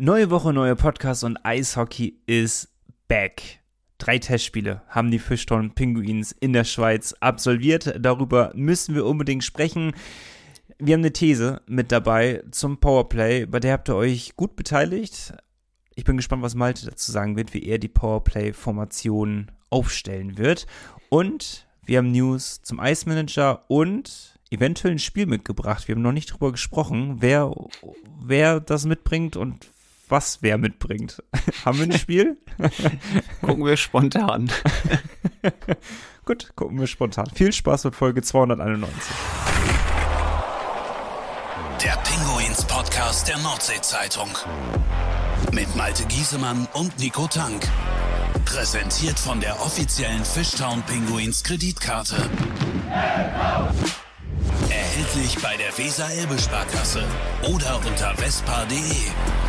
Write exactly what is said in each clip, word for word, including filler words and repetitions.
Neue Woche, neuer Podcast und Eishockey ist back. Drei Testspiele haben die Fishtown Penguins in der Schweiz absolviert. Darüber müssen wir unbedingt sprechen. Wir haben eine These mit dabei zum Powerplay, bei der habt ihr euch gut beteiligt. Ich bin gespannt, was Malte dazu sagen wird, wie er die Powerplay-Formation aufstellen wird. Und wir haben News zum Ice Manager und eventuell ein Spiel mitgebracht. Wir haben noch nicht drüber gesprochen, wer, wer das mitbringt und was wer mitbringt. Haben wir ein Spiel? Gucken wir spontan. Gut, gucken wir spontan. Viel Spaß mit Folge zweihunderteinundneunzig. Der Pinguins-Podcast der Nordsee-Zeitung. Mit Malte Giesemann und Nico Tank. Präsentiert von der offiziellen Fishtown Penguins Kreditkarte. Erhältlich bei der Weser-Elbe-Sparkasse oder unter vespa punkt de.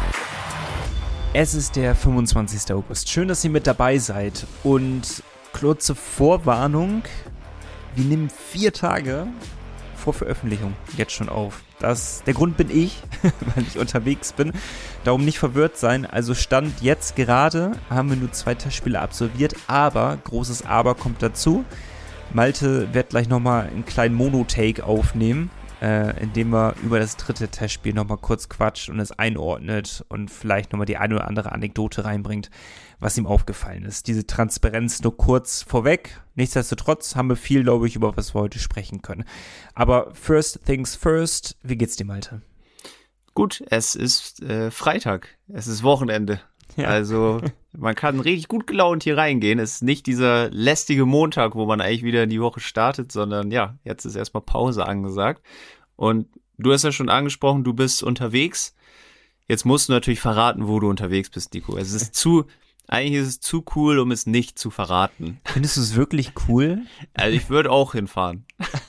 Es ist der fünfundzwanzigster August. Schön, dass ihr mit dabei seid. Und kurze Vorwarnung. Wir nehmen vier Tage vor Veröffentlichung jetzt schon auf. Das, der Grund bin ich, weil ich unterwegs bin. Darum nicht verwirrt sein. Also Stand jetzt gerade haben wir nur zwei Testspiele absolviert. Aber, großes Aber kommt dazu. Malte wird gleich nochmal einen kleinen Mono-Take aufnehmen, äh, indem er über das dritte Testspiel nochmal kurz quatscht und es einordnet und vielleicht nochmal die eine oder andere Anekdote reinbringt, was ihm aufgefallen ist. Diese Transparenz nur kurz vorweg. Nichtsdestotrotz haben wir viel, glaube ich, über was wir heute sprechen können. Aber first things first, wie geht's dir, Malte? Gut, es ist äh, Freitag, es ist Wochenende. Ja. Also man kann richtig gut gelaunt hier reingehen. Es ist nicht dieser lästige Montag, wo man eigentlich wieder in die Woche startet, sondern ja, jetzt ist erstmal Pause angesagt. Und du hast ja schon angesprochen, du bist unterwegs. Jetzt musst du natürlich verraten, wo du unterwegs bist, Nico. Es ist zu, eigentlich ist es zu cool, um es nicht zu verraten. Findest du es wirklich cool? Also ich würde auch hinfahren.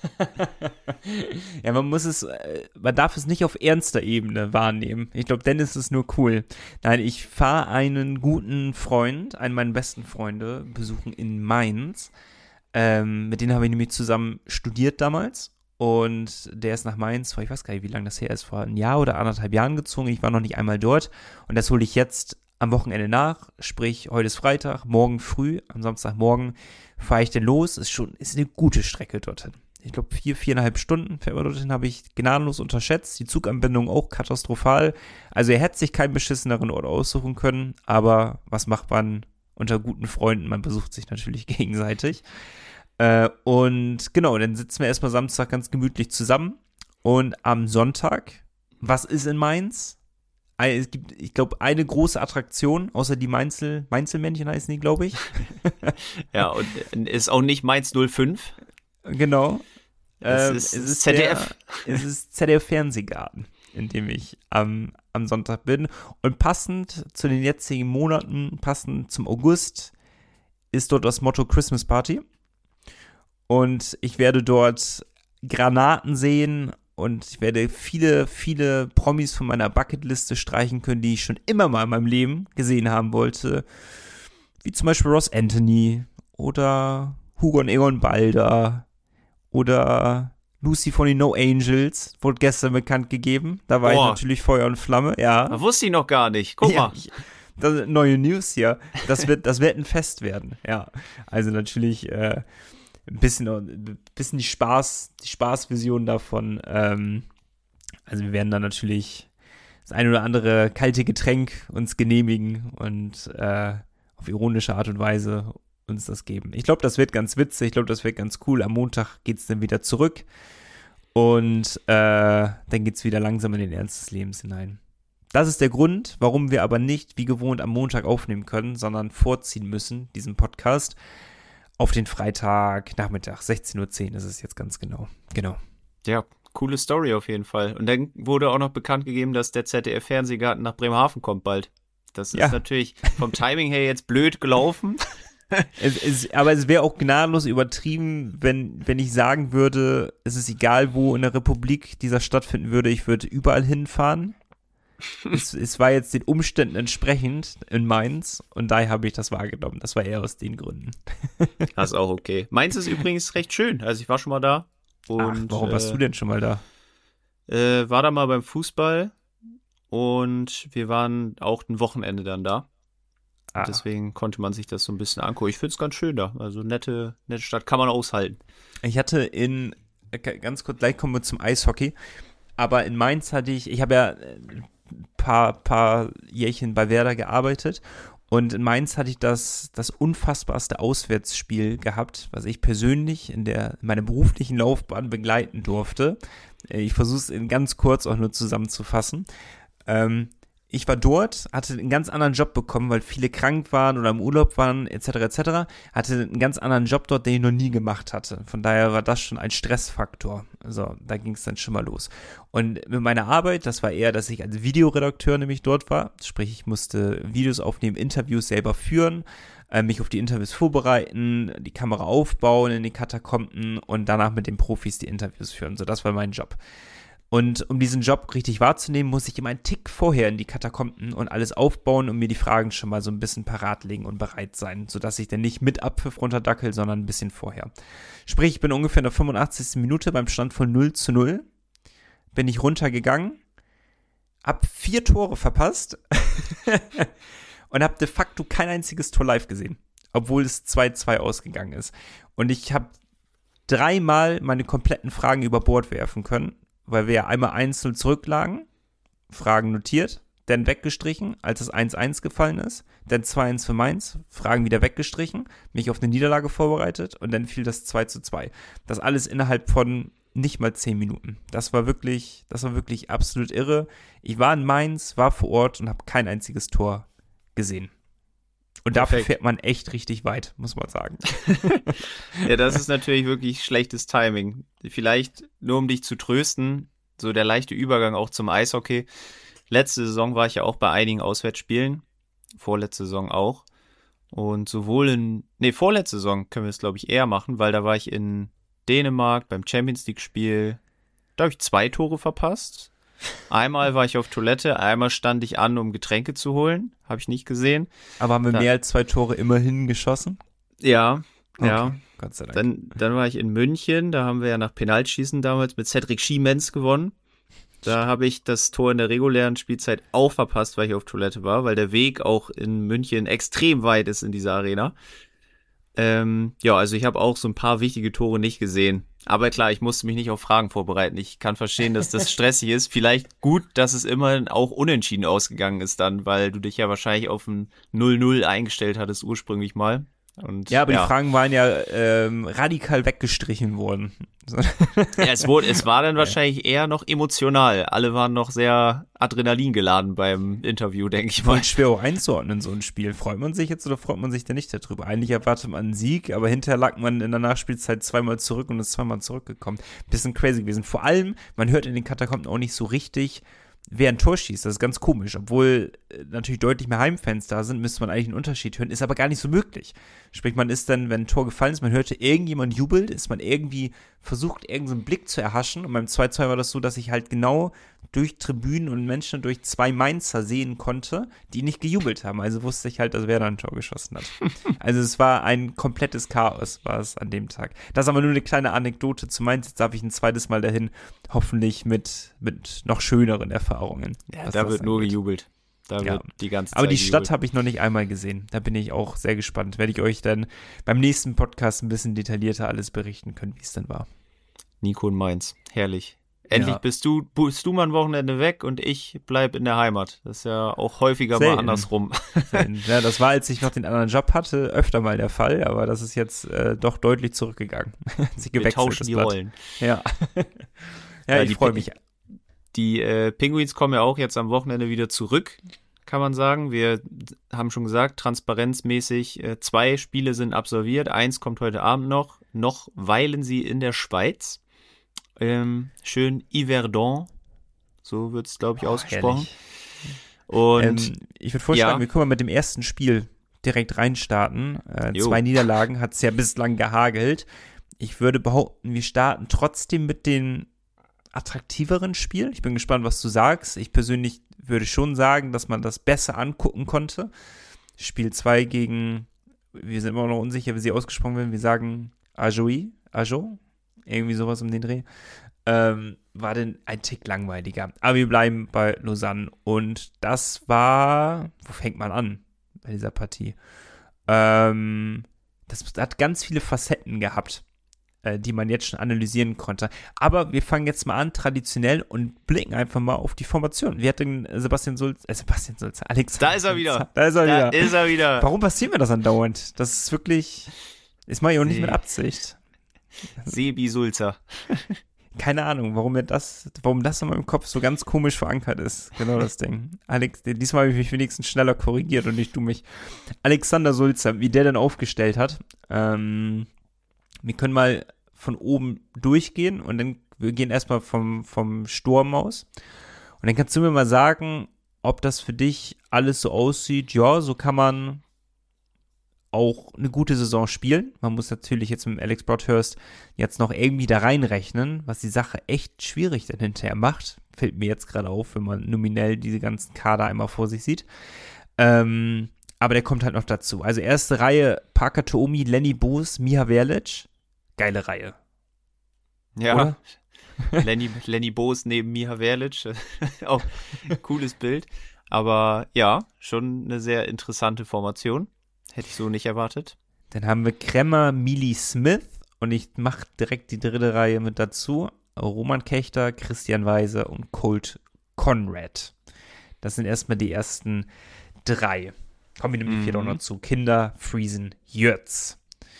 Ja, man muss es, man darf es nicht auf ernster Ebene wahrnehmen. Ich glaube, dann ist es nur cool. Nein, ich fahre einen guten Freund, einen meiner besten Freunde, besuchen in Mainz. Ähm, mit denen habe ich nämlich zusammen studiert damals. Und der ist nach Mainz, vor ich weiß gar nicht, wie lange das her ist, vor einem Jahr oder anderthalb Jahren gezogen. Ich war noch nicht einmal dort. Und das hole ich jetzt am Wochenende nach. Sprich, heute ist Freitag, morgen früh, am Samstagmorgen fahre ich denn los. Ist schon, ist eine gute Strecke dorthin. Ich glaube, vier, viereinhalb Stunden fährt man dorthin, habe ich gnadenlos unterschätzt. Die Zuganbindung auch katastrophal. Also er hätte sich keinen beschisseneren Ort aussuchen können, aber was macht man unter guten Freunden? Man besucht sich natürlich gegenseitig. Äh, und genau, dann sitzen wir erstmal Samstag ganz gemütlich zusammen. Und am Sonntag, was ist in Mainz? Es gibt, ich glaube, eine große Attraktion, außer die Mainzel, Mainzelmännchen heißen die, glaube ich. Ja, und ist auch nicht Mainz null fünf. Genau. Es ähm, ist es ist Z D F. Der, es ist Z D F Fernsehgarten, in dem ich am, am Sonntag bin. Und passend zu den jetzigen Monaten, passend zum August, ist dort das Motto Christmas Party. Und ich werde dort Granaten sehen und ich werde viele, viele Promis von meiner Bucketliste streichen können, die ich schon immer mal in meinem Leben gesehen haben wollte. Wie zum Beispiel Ross Anthony oder Hugo und Egon Balder. Oder Lucy von den No Angels, wurde gestern bekannt gegeben. Da war oh. ich natürlich Feuer und Flamme, ja. Das wusste ich noch gar nicht. Guck ja, mal. Ich, das sind neue News hier. Das wird, das wird ein Fest werden, ja. Also natürlich äh, ein bisschen, ein bisschen die Spaß, die Spaßvision davon. Ähm, also wir werden dann natürlich das ein oder andere kalte Getränk uns genehmigen und äh, auf ironische Art und Weise uns das geben. Ich glaube, das wird ganz witzig, ich glaube, das wird ganz cool. Am Montag geht es dann wieder zurück und äh, dann geht es wieder langsam in den Ernst des Lebens hinein. Das ist der Grund, warum wir aber nicht wie gewohnt am Montag aufnehmen können, sondern vorziehen müssen, diesen Podcast, auf den Freitagnachmittag, sechzehn Uhr zehn ist es jetzt ganz genau. Genau. Ja, coole Story auf jeden Fall. Und dann wurde auch noch bekannt gegeben, dass der Z D F Fernsehgarten nach Bremerhaven kommt bald. Das ist ja natürlich vom Timing her jetzt blöd gelaufen. Es, es, aber es wäre auch gnadenlos übertrieben, wenn, wenn ich sagen würde, es ist egal, wo in der Republik dieser stattfinden würde, ich würde überall hinfahren. es, es war jetzt den Umständen entsprechend in Mainz und daher habe ich das wahrgenommen. Das war eher aus den Gründen. Das ist auch okay. Mainz ist übrigens recht schön. Also ich war schon mal da. Und, Ach, warum warst äh, du denn schon mal da? Äh, war da mal beim Fußball und wir waren auch ein Wochenende dann da. Ah. Deswegen konnte man sich das so ein bisschen angucken. Ich finde es ganz schön da. Also nette, nette Stadt, kann man aushalten. Ich hatte in, ganz kurz, gleich kommen wir zum Eishockey, aber in Mainz hatte ich, ich habe ja ein paar, paar Jährchen bei Werder gearbeitet und in Mainz hatte ich das, das unfassbarste Auswärtsspiel gehabt, was ich persönlich in, der, in meiner beruflichen Laufbahn begleiten durfte. Ich versuche es in ganz kurz auch nur zusammenzufassen. Ähm, Ich war dort, hatte einen ganz anderen Job bekommen, weil viele krank waren oder im Urlaub waren, et cetera et cetera. Hatte einen ganz anderen Job dort, den ich noch nie gemacht hatte. Von daher war das schon ein Stressfaktor. Also da ging es dann schon mal los. Und mit meiner Arbeit, das war eher, dass ich als Videoredakteur nämlich dort war. Sprich, ich musste Videos aufnehmen, Interviews selber führen, äh, mich auf die Interviews vorbereiten, die Kamera aufbauen in den Katakomben und danach mit den Profis die Interviews führen. So, das war mein Job. Und um diesen Job richtig wahrzunehmen, muss ich immer einen Tick vorher in die Katakomben und alles aufbauen und mir die Fragen schon mal so ein bisschen parat legen und bereit sein, sodass ich dann nicht mit Abpfiff runterdackel, sondern ein bisschen vorher. Sprich, ich bin ungefähr in der fünfundachtzigsten Minute beim Stand von null zu null, bin ich runtergegangen, hab vier Tore verpasst und hab de facto kein einziges Tor live gesehen, obwohl es zwei zwei ausgegangen ist. Und ich habe dreimal meine kompletten Fragen über Bord werfen können, weil wir ja einmal einzeln zurücklagen, Fragen notiert, dann weggestrichen, als es eins eins gefallen ist, dann zwei eins für Mainz, Fragen wieder weggestrichen, mich auf eine Niederlage vorbereitet und dann fiel das zwei zu zwei. Das alles innerhalb von nicht mal zehn Minuten. Das war wirklich, das war wirklich absolut irre. Ich war in Mainz, war vor Ort und habe kein einziges Tor gesehen. Und dafür Perfekt. fährt man echt richtig weit, muss man sagen. Ja, das ist natürlich wirklich schlechtes Timing. Vielleicht, nur um dich zu trösten, so der leichte Übergang auch zum Eishockey. Letzte Saison war ich ja auch bei einigen Auswärtsspielen. Vorletzte Saison auch. Und sowohl in, nee, vorletzte Saison können wir es, glaube ich, eher machen, weil da war ich in Dänemark beim Champions League-Spiel. Da habe ich zwei Tore verpasst. Einmal war ich auf Toilette, einmal stand ich an, um Getränke zu holen. Habe ich nicht gesehen. Aber haben wir Da- mehr als zwei Tore immerhin geschossen? Ja, ja. Okay, Gott sei Dank. Dann, dann war ich in München, da haben wir ja nach Penaltschießen damals mit Cedric Schiemens gewonnen. Da habe ich das Tor in der regulären Spielzeit auch verpasst, weil ich auf Toilette war, weil der Weg auch in München extrem weit ist in dieser Arena. Ähm, ja, also ich habe auch so ein paar wichtige Tore nicht gesehen. Aber klar, ich musste mich nicht auf Fragen vorbereiten. Ich kann verstehen, dass das stressig ist. Vielleicht gut, dass es immerhin auch unentschieden ausgegangen ist dann, weil du dich ja wahrscheinlich auf ein null null eingestellt hattest ursprünglich mal. Und, Ja, aber die Fragen waren ja ähm, radikal weggestrichen worden. So. Ja, es, wurde, es war dann wahrscheinlich eher noch emotional. Alle waren noch sehr Adrenalin geladen beim Interview, denke ich mal. Voll schwer auch einzuordnen, so ein Spiel. Freut man sich jetzt oder freut man sich denn nicht darüber? Eigentlich erwartet man einen Sieg, aber hinterher lag man in der Nachspielzeit zweimal zurück und ist zweimal zurückgekommen. Bisschen crazy gewesen. Vor allem, man hört in den Katakomben auch nicht so richtig, wer ein Tor schießt. Das ist ganz komisch. Obwohl äh, natürlich deutlich mehr Heimfans da sind, müsste man eigentlich einen Unterschied hören. Ist aber gar nicht so möglich. Sprich, man ist dann, wenn ein Tor gefallen ist, man hörte, irgendjemand jubelt, ist man irgendwie versucht, irgendeinen Blick zu erhaschen. Und beim zwei zwei war das so, dass ich halt genau durch Tribünen und Menschen durch zwei Mainzer sehen konnte, die nicht gejubelt haben. Also wusste ich halt, dass wer da ein Tor geschossen hat. Also es war ein komplettes Chaos, war es an dem Tag. Das ist aber nur eine kleine Anekdote zu Mainz. Jetzt darf ich ein zweites Mal dahin, hoffentlich mit, mit noch schöneren Erfahrungen. Ja, was da das wird nur angeht. gejubelt. Da Ja. wird die ganze Zeit Aber die Stadt gejubelt. habe ich noch nicht einmal gesehen. Da bin ich auch sehr gespannt. Werde ich euch dann beim nächsten Podcast ein bisschen detaillierter alles berichten können, wie es dann war. Nico in Mainz. Herrlich. Endlich Ja. bist du bist du mal ein Wochenende weg und ich bleib in der Heimat. Das ist ja auch häufiger Selten. mal andersrum. Ja, das war, als ich noch den anderen Job hatte, öfter mal der Fall, aber das ist jetzt äh, doch deutlich zurückgegangen. Sie Wir gewechselt, tauschen das die Blatt. Rollen. Ja, ja, Ja, ich die freue Pin- mich. Die äh, Penguins kommen ja auch jetzt am Wochenende wieder zurück, kann man sagen. Wir haben schon gesagt, transparenzmäßig, äh, zwei Spiele sind absolviert. Eins kommt heute Abend noch. Noch weilen sie in der Schweiz. Ähm, schön Yverdon, so wird es, glaube ich, Oh, ausgesprochen. herrlich. Und ähm, ich würde vorschlagen, ja. wir können mal mit dem ersten Spiel direkt reinstarten. Äh, Jo. zwei Niederlagen hat es ja bislang gehagelt. Ich würde behaupten, wir starten trotzdem mit den attraktiveren Spiel. Ich bin gespannt, was du sagst. Ich persönlich würde schon sagen, dass man das besser angucken konnte. Spiel zwei gegen, wir sind immer noch unsicher, wie sie ausgesprochen werden. Wir sagen Ajoie, Ajo, irgendwie sowas um den Dreh. ähm, war denn ein Tick langweiliger. Aber wir bleiben bei Lausanne. Und das war, wo fängt man an bei dieser Partie? Ähm, das hat ganz viele Facetten gehabt, äh, die man jetzt schon analysieren konnte. Aber wir fangen jetzt mal an, traditionell, und blicken einfach mal auf die Formation. Wir hatten Sebastian Sulzer, äh, Sebastian Sulzer, Alexander. Da ist er wieder. Da ist er da wieder. ist er wieder. Warum passiert mir das andauernd? Das ist wirklich, ist mal ja auch nicht Nee. mit Absicht. Sebi Sulzer. Keine Ahnung, warum mir das, warum das in meinem Kopf so ganz komisch verankert ist. Genau das Ding. Alex, diesmal habe ich mich wenigstens schneller korrigiert und nicht du mich. Alexander Sulzer, wie der dann aufgestellt hat. Ähm, wir können mal von oben durchgehen und dann, wir gehen erstmal vom, vom Sturm aus. Und dann kannst du mir mal sagen, ob das für dich alles so aussieht. Ja, so kann man auch eine gute Saison spielen. Man muss natürlich jetzt mit Alex Broadhurst jetzt noch irgendwie da reinrechnen, was die Sache echt schwierig dann hinterher macht. Fällt mir jetzt gerade auf, wenn man nominell diese ganzen Kader einmal vor sich sieht. Ähm, aber der kommt halt noch dazu. Also erste Reihe, Parker Toomi, Lenny Boos, Miha Verlic. Geile Reihe. Ja. Oder? Lenny, Lenny Boos neben Miha Verlic. Auch ein cooles Bild. Aber ja, schon eine sehr interessante Formation. Hätte ich so nicht erwartet. Dann haben wir Kremmer, Mili Smith, und ich mache direkt die dritte Reihe mit dazu. Roman Kechter, Christian Weise und Colt Conrad. Das sind erstmal die ersten drei. Kommen wir nämlich Mhm. hier auch noch zu. Kinder, Friesen, Jürz.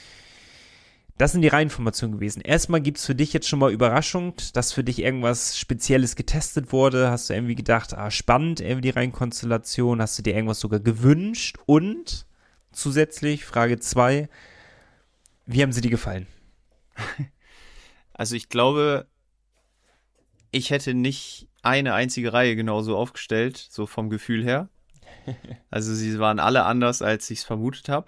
Das sind die Reihenformationen gewesen. Erstmal gibt es für dich jetzt schon mal Überraschung, dass für dich irgendwas Spezielles getestet wurde. Hast du irgendwie gedacht, ah, spannend, irgendwie die Reihenkonstellation. Hast du dir irgendwas sogar gewünscht? Und zusätzlich, Frage zwei, wie haben sie dir gefallen? Also ich glaube, ich hätte nicht eine einzige Reihe genauso aufgestellt, so vom Gefühl her. Also sie waren alle anders, als ich es vermutet habe.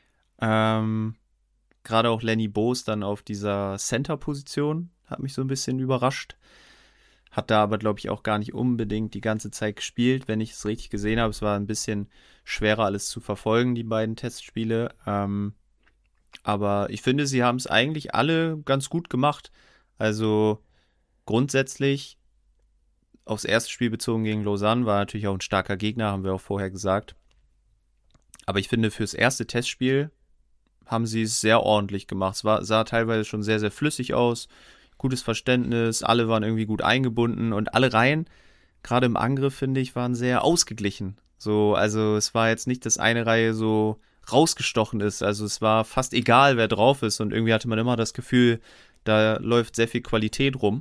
Ähm, gerade auch Lenny Boos dann auf dieser Center-Position hat mich so ein bisschen überrascht. Hat da aber, glaube ich, auch gar nicht unbedingt die ganze Zeit gespielt, wenn ich es richtig gesehen habe. Es war ein bisschen schwerer, alles zu verfolgen, die beiden Testspiele. Ähm, aber ich finde, sie haben es eigentlich alle ganz gut gemacht. Also grundsätzlich aufs erste Spiel bezogen gegen Lausanne war natürlich auch ein starker Gegner, haben wir auch vorher gesagt. Aber ich finde, fürs erste Testspiel haben sie es sehr ordentlich gemacht. Es war, sah teilweise schon sehr, sehr flüssig aus. Gutes Verständnis, alle waren irgendwie gut eingebunden und alle Reihen, gerade im Angriff, finde ich, waren sehr ausgeglichen. So, also es war jetzt nicht, dass eine Reihe so rausgestochen ist. Also es war fast egal, wer drauf ist, und irgendwie hatte man immer das Gefühl, da läuft sehr viel Qualität rum.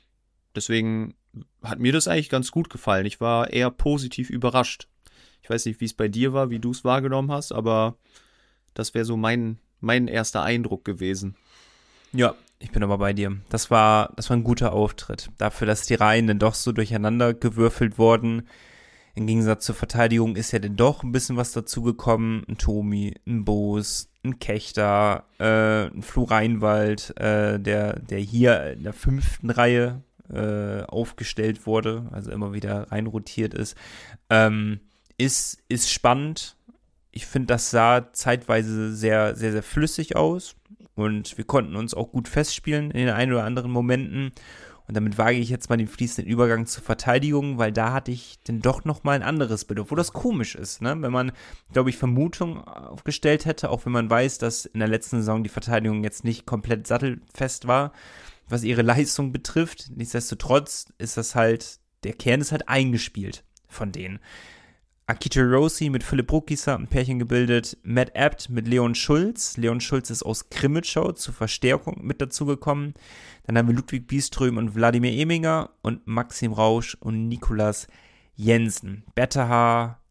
Deswegen hat mir das eigentlich ganz gut gefallen. Ich war eher positiv überrascht. Ich weiß nicht, wie es bei dir war, wie du es wahrgenommen hast, aber das wäre so mein, mein erster Eindruck gewesen. Ja, ich bin aber bei dir. Das war, das war ein guter Auftritt. Dafür, dass die Reihen dann doch so durcheinander gewürfelt wurden. Im Gegensatz zur Verteidigung ist ja dann doch ein bisschen was dazugekommen. Ein Tomi, ein Boos, ein Kechter, äh, ein Flo Reinwald, äh, der, der hier in der fünften Reihe äh, aufgestellt wurde, also immer wieder reinrotiert ist. Ähm, ist, ist spannend. Ich finde, das sah zeitweise sehr, sehr, sehr flüssig aus. Und wir konnten uns auch gut festspielen in den ein oder anderen Momenten. Und damit wage ich jetzt mal den fließenden Übergang zur Verteidigung, weil da hatte ich dann doch nochmal ein anderes Bild, obwohl das komisch ist, ne? Wenn man, glaube ich, Vermutungen aufgestellt hätte, auch wenn man weiß, dass in der letzten Saison die Verteidigung jetzt nicht komplett sattelfest war, was ihre Leistung betrifft. Nichtsdestotrotz ist das halt, der Kern ist halt eingespielt von denen. Akito Rossi mit Philipp Ruckisa ein Pärchen gebildet, Matt Abt mit Leon Schulz. Leon Schulz ist aus Krimitschau zur Verstärkung mit dazugekommen. Dann haben wir Ludwig Bieström und Wladimir Eminger und Maxim Rausch und Nikolas Jensen. Bettehaar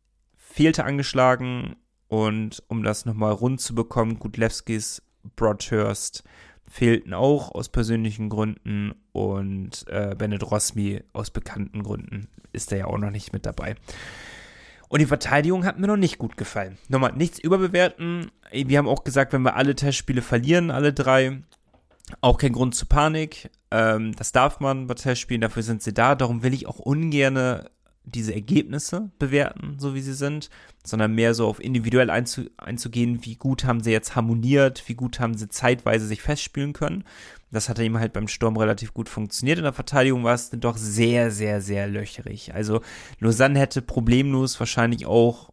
fehlte angeschlagen, und um das nochmal rund zu bekommen, Gudlewskis, Broadhurst fehlten auch aus persönlichen Gründen, und äh, Bennett Rosmi aus bekannten Gründen ist er ja auch noch nicht mit dabei. Und die Verteidigung hat mir noch nicht gut gefallen. Nochmal, nichts überbewerten. Wir haben auch gesagt, wenn wir alle Testspiele verlieren, alle drei, auch kein Grund zur Panik. Ähm, das darf man bei Testspielen, dafür sind sie da. Darum will ich auch ungern diese Ergebnisse bewerten, so wie sie sind, sondern mehr so auf individuell einzu- einzugehen, wie gut haben sie jetzt harmoniert, wie gut haben sie zeitweise sich festspielen können. Das hat ihm halt beim Sturm relativ gut funktioniert. In der Verteidigung war es doch sehr, sehr, sehr löcherig. Also Lausanne hätte problemlos wahrscheinlich auch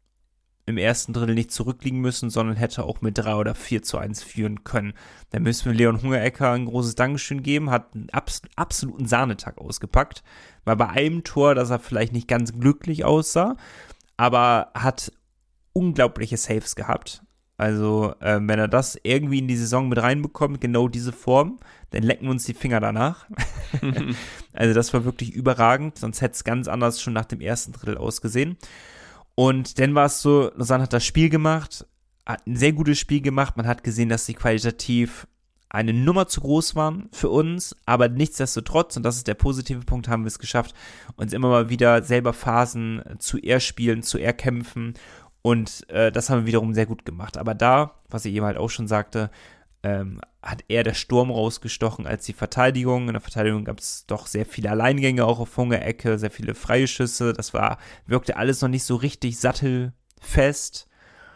im ersten Drittel nicht zurückliegen müssen, sondern hätte auch mit drei oder vier zu eins führen können. Da müssen wir Leon Hungerecker ein großes Dankeschön geben, hat einen abs- absoluten Sahnetag ausgepackt, war bei einem Tor, dass er vielleicht nicht ganz glücklich aussah, aber hat unglaubliche Saves gehabt. Also äh, wenn er das irgendwie in die Saison mit reinbekommt, genau diese Form, dann lecken wir uns die Finger danach. Also das war wirklich überragend, sonst hätte es ganz anders schon nach dem ersten Drittel ausgesehen. Und dann war es so, Lausanne hat das Spiel gemacht, hat ein sehr gutes Spiel gemacht. Man hat gesehen, dass sie qualitativ eine Nummer zu groß waren für uns, aber nichtsdestotrotz, und das ist der positive Punkt, haben wir es geschafft, uns immer mal wieder selber Phasen zu erspielen, zu erkämpfen. Und äh, das haben wir wiederum sehr gut gemacht. Aber da, was ich eben halt auch schon sagte, ähm, hat eher der Sturm rausgestochen als die Verteidigung. In der Verteidigung gab es doch sehr viele Alleingänge, auch auf Hungerecke, sehr viele freie Schüsse. Das war, wirkte alles noch nicht so richtig sattelfest.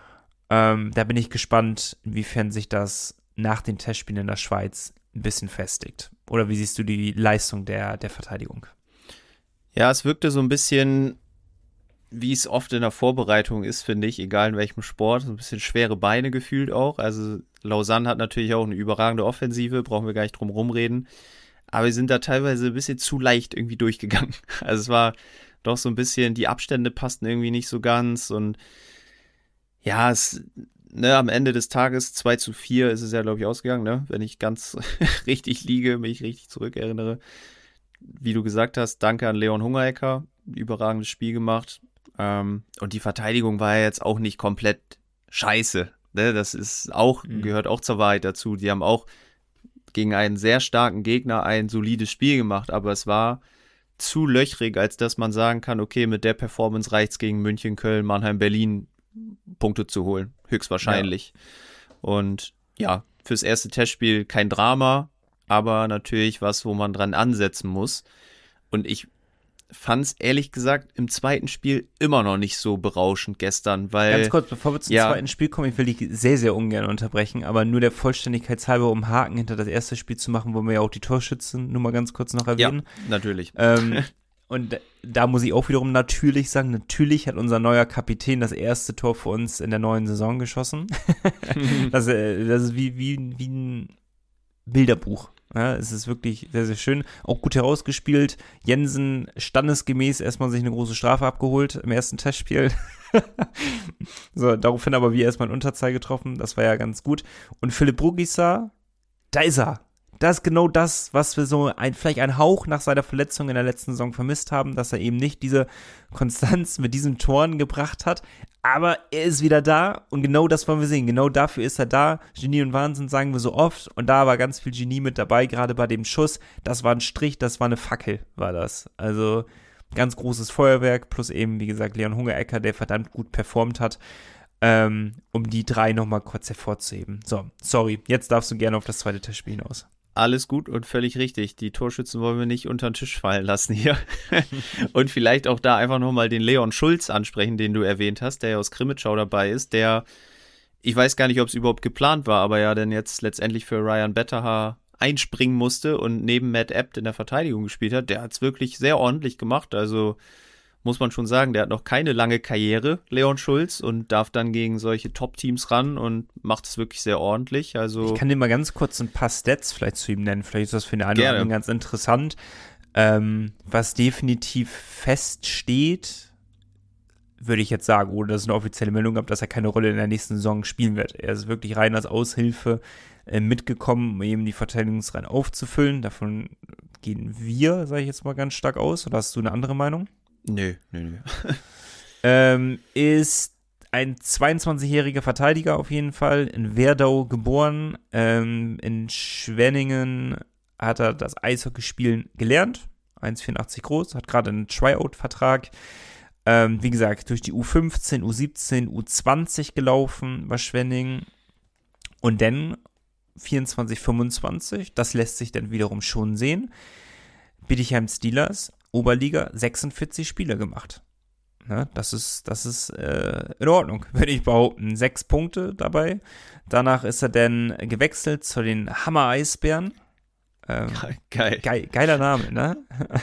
Ähm, da bin ich gespannt, inwiefern sich das nach den Testspielen in der Schweiz ein bisschen festigt. Oder wie siehst du die Leistung der, der Verteidigung? Ja, es wirkte so ein bisschen, wie es oft in der Vorbereitung ist, finde ich, egal in welchem Sport, so ein bisschen schwere Beine gefühlt auch. Also Lausanne hat natürlich auch eine überragende Offensive, brauchen wir gar nicht drum rumreden. Aber wir sind da teilweise ein bisschen zu leicht irgendwie durchgegangen. Also es war doch so ein bisschen, die Abstände passten irgendwie nicht so ganz. Und ja, es, ne, am Ende des Tages zwei zu vier ist es ja, glaube ich, ausgegangen, ne? Wenn ich ganz richtig liege, mich richtig zurückerinnere. Wie du gesagt hast, danke an Leon Hungerecker, überragendes Spiel gemacht. Ähm, und die Verteidigung war ja jetzt auch nicht komplett scheiße. Ne? Das ist auch, mhm. gehört auch zur Wahrheit dazu. Die haben auch gegen einen sehr starken Gegner ein solides Spiel gemacht, aber es war zu löchrig, als dass man sagen kann, okay, mit der Performance reicht's gegen München, Köln, Mannheim, Berlin Punkte zu holen. Höchstwahrscheinlich. Ja. Und ja, fürs erste Testspiel kein Drama, aber natürlich was, wo man dran ansetzen muss. Und ich fand es ehrlich gesagt im zweiten Spiel immer noch nicht so berauschend gestern, weil... Ganz kurz, bevor wir zum ja, zweiten Spiel kommen, ich will dich sehr, sehr ungern unterbrechen, aber nur der Vollständigkeit halber, um Haken hinter das erste Spiel zu machen, wollen wir ja auch die Torschützen nur mal ganz kurz noch erwähnen. Ja, natürlich. Ähm, und da muss ich auch wiederum natürlich sagen, natürlich hat unser neuer Kapitän das erste Tor für uns in der neuen Saison geschossen. das, das ist wie, wie, wie ein Bilderbuch. Ja, es ist wirklich sehr, sehr schön. Auch gut herausgespielt. Jensen standesgemäß erstmal sich eine große Strafe abgeholt im ersten Testspiel. So, daraufhin aber wir erstmal in Unterzahl getroffen. Das war ja ganz gut. Und Philipp Rugisa, da ist er. Das ist genau das, was wir so ein, vielleicht einen Hauch nach seiner Verletzung in der letzten Saison vermisst haben, dass er eben nicht diese Konstanz mit diesen Toren gebracht hat. Aber er ist wieder da und genau das wollen wir sehen. Genau dafür ist er da. Genie und Wahnsinn sagen wir so oft und da war ganz viel Genie mit dabei, gerade bei dem Schuss. Das war ein Strich, das war eine Fackel, war das. Also ganz großes Feuerwerk plus eben, wie gesagt, Leon Hungerecker, der verdammt gut performt hat, ähm, um die drei nochmal kurz hervorzuheben. So, sorry, jetzt darfst du gerne auf das zweite Testspiel hinaus. Alles gut und völlig richtig. Die Torschützen wollen wir nicht unter den Tisch fallen lassen hier. Und vielleicht auch da einfach nochmal den Leon Schulz ansprechen, den du erwähnt hast, der ja aus Krimitschau dabei ist, der, ich weiß gar nicht, ob es überhaupt geplant war, aber ja dann jetzt letztendlich für Ryan Betterhaar einspringen musste und neben Matt Abt in der Verteidigung gespielt hat. Der hat es wirklich sehr ordentlich gemacht, also muss man schon sagen, der hat noch keine lange Karriere, Leon Schulz, und darf dann gegen solche Top-Teams ran und macht es wirklich sehr ordentlich. Also ich kann dir mal ganz kurz ein paar Stats vielleicht zu ihm nennen. Vielleicht ist das für den einen oder anderen ganz interessant. Ähm, was definitiv feststeht, würde ich jetzt sagen, ohne dass es eine offizielle Meldung gab, dass er keine Rolle in der nächsten Saison spielen wird. Er ist wirklich rein als Aushilfe äh, mitgekommen, um eben die Verteidigungsreihen aufzufüllen. Davon gehen wir, sage ich jetzt mal, ganz stark aus. Oder hast du eine andere Meinung? Nö, nö, nö. ähm, ist ein zweiundzwanzigjähriger Verteidiger auf jeden Fall, in Werdau geboren, ähm, in Schwenningen hat er das Eishockeyspielen gelernt, eins Komma vierundachtzig groß, hat gerade einen Tryout-Vertrag, ähm, wie gesagt, durch die U fünfzehn, U siebzehn, U zwanzig gelaufen bei Schwenningen und dann vierundzwanzig, fünfundzwanzig, das lässt sich dann wiederum schon sehen, Bietigheim Steelers, Oberliga sechsundvierzig Spiele gemacht. Ne, das ist, das ist äh, in Ordnung, würde ich behaupten. Sechs Punkte dabei. Danach ist er dann gewechselt zu den Hammer Eisbären. Ähm, Geil. Geil. Geiler Name, ne?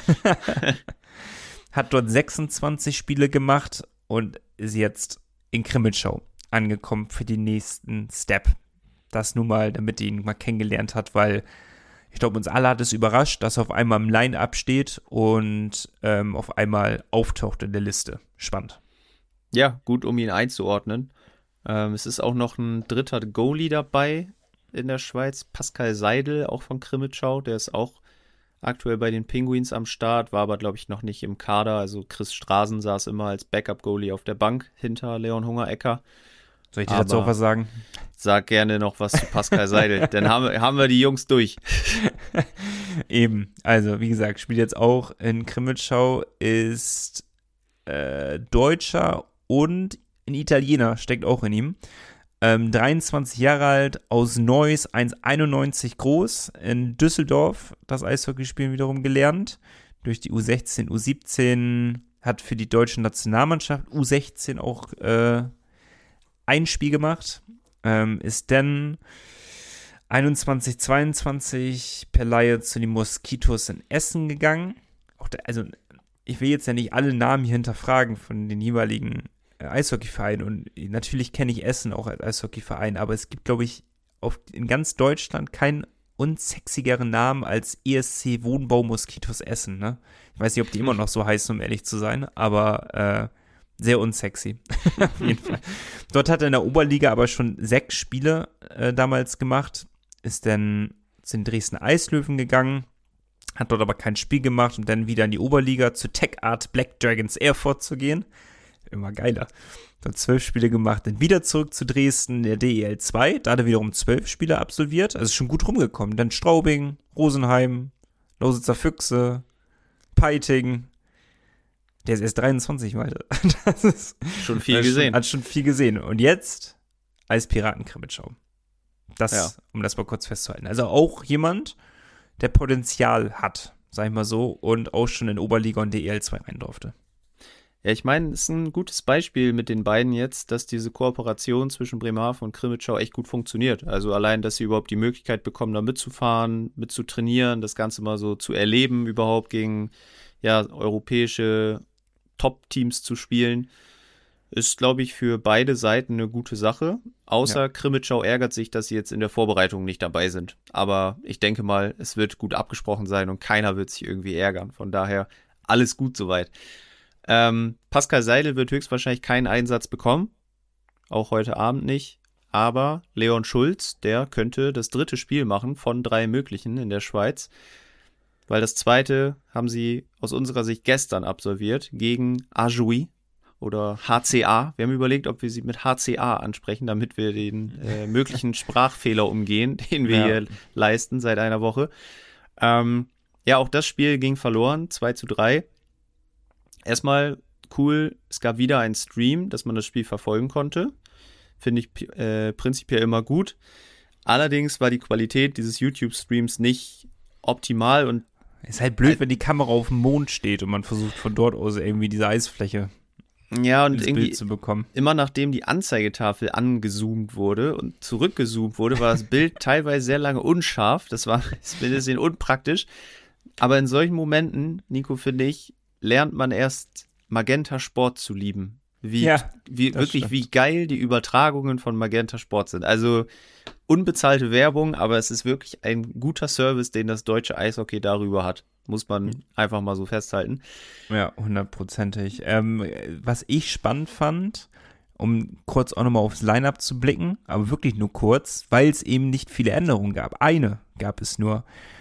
Hat dort sechsundzwanzig Spiele gemacht und ist jetzt in Krimitschau angekommen für den nächsten Step. Das nun mal, damit ihr ihn mal kennengelernt hat, weil ich glaube, uns alle hat es überrascht, dass er auf einmal im Line-Up steht und ähm, auf einmal auftaucht in der Liste. Spannend. Ja, gut, um ihn einzuordnen. Ähm, es ist auch noch ein dritter Goalie dabei in der Schweiz, Pascal Seidel, auch von Krimitschau. Der ist auch aktuell bei den Penguins am Start, war aber, glaube ich, noch nicht im Kader. Also Chris Straßen saß immer als Backup-Goalie auf der Bank hinter Leon Hungerecker. Soll ich dir dazu auch was sagen? Sag gerne noch was zu Pascal Seidel, dann haben wir, haben wir die Jungs durch. Eben, also wie gesagt, spielt jetzt auch in Krimitschau, ist äh, Deutscher und ein Italiener, steckt auch in ihm. Ähm, dreiundzwanzig Jahre alt, aus Neuss, eins Komma einundneunzig groß, in Düsseldorf das Eishockeyspielen wiederum gelernt. Durch die U sechzehn, U siebzehn, hat für die deutsche Nationalmannschaft U sechzehn auch äh, ein Spiel gemacht. Ähm, ist dann einundzwanzig, zweiundzwanzig per Laie zu den Moskitos in Essen gegangen. Auch da, also ich will jetzt ja nicht alle Namen hier hinterfragen von den jeweiligen äh, Eishockeyvereinen und natürlich kenne ich Essen auch als Eishockeyverein, aber es gibt, glaube ich, auf, in ganz Deutschland keinen unsexigeren Namen als E S C Wohnbau Moskitos Essen. Ne? Ich weiß nicht, ob die immer noch so heißen, um ehrlich zu sein, aber äh, sehr unsexy, auf jeden Fall. Dort hat er in der Oberliga aber schon sechs Spiele äh, damals gemacht, ist dann zu den Dresdner Eislöwen gegangen, hat dort aber kein Spiel gemacht, um dann wieder in die Oberliga zu Tech Art Black Dragons Erfurt zu gehen. Immer geiler. Dort zwölf Spiele gemacht, dann wieder zurück zu Dresden, der D E L zwei, da hat er wiederum zwölf Spiele absolviert, also ist schon gut rumgekommen. Dann Straubing, Rosenheim, Lausitzer Füchse, Peiting. Der ist erst dreiundzwanzig, Malte. Das ist schon viel gesehen. Schon, hat schon viel gesehen. Und jetzt Eispiraten Krimitschau. Das, ja. Um das mal kurz festzuhalten. Also auch jemand, der Potenzial hat, sag ich mal so, und auch schon in Oberliga und D E L zwei rein durfte. Ja, ich meine, es ist ein gutes Beispiel mit den beiden jetzt, dass diese Kooperation zwischen Bremerhaven und Krimitschau echt gut funktioniert. Also allein, dass sie überhaupt die Möglichkeit bekommen, da mitzufahren, mitzutrainieren, das Ganze mal so zu erleben, überhaupt gegen ja, europäische Top-Teams zu spielen, ist, glaube ich, für beide Seiten eine gute Sache. Außer ja. Krimitschau ärgert sich, dass sie jetzt in der Vorbereitung nicht dabei sind. Aber ich denke mal, es wird gut abgesprochen sein und keiner wird sich irgendwie ärgern. Von daher alles gut soweit. Ähm, Pascal Seidel wird höchstwahrscheinlich keinen Einsatz bekommen. Auch heute Abend nicht. Aber Leon Schulz, der könnte das dritte Spiel machen von drei möglichen in der Schweiz. Weil das zweite haben sie aus unserer Sicht gestern absolviert gegen Ajoui oder H C A. Wir haben überlegt, ob wir sie mit H C A ansprechen, damit wir den äh, möglichen Sprachfehler umgehen, den wir ja. hier leisten seit einer Woche. Ähm, ja, auch das Spiel ging verloren, zwei zu drei. Erstmal cool, es gab wieder einen Stream, dass man das Spiel verfolgen konnte. Finde ich äh, prinzipiell immer gut. Allerdings war die Qualität dieses YouTube-Streams nicht optimal und ist halt blöd, wenn die Kamera auf dem Mond steht und man versucht von dort aus irgendwie diese Eisfläche ja, und ins irgendwie Bild zu bekommen. Immer nachdem die Anzeigetafel angezoomt wurde und zurückgezoomt wurde, war das Bild teilweise sehr lange unscharf. Das war ein bisschen unpraktisch. Aber in solchen Momenten, Nico, finde ich, lernt man erst Magenta Sport zu lieben. Wie, ja, wie wirklich, stimmt. Wie geil die Übertragungen von Magenta Sport sind. Also unbezahlte Werbung, aber es ist wirklich ein guter Service, den das deutsche Eishockey darüber hat. Muss man mhm. einfach mal so festhalten. Ja, hundertprozentig. Ähm, was ich spannend fand, um kurz auch nochmal aufs Line-Up zu blicken, aber wirklich nur kurz, weil es eben nicht viele Änderungen gab. Eine gab es nur.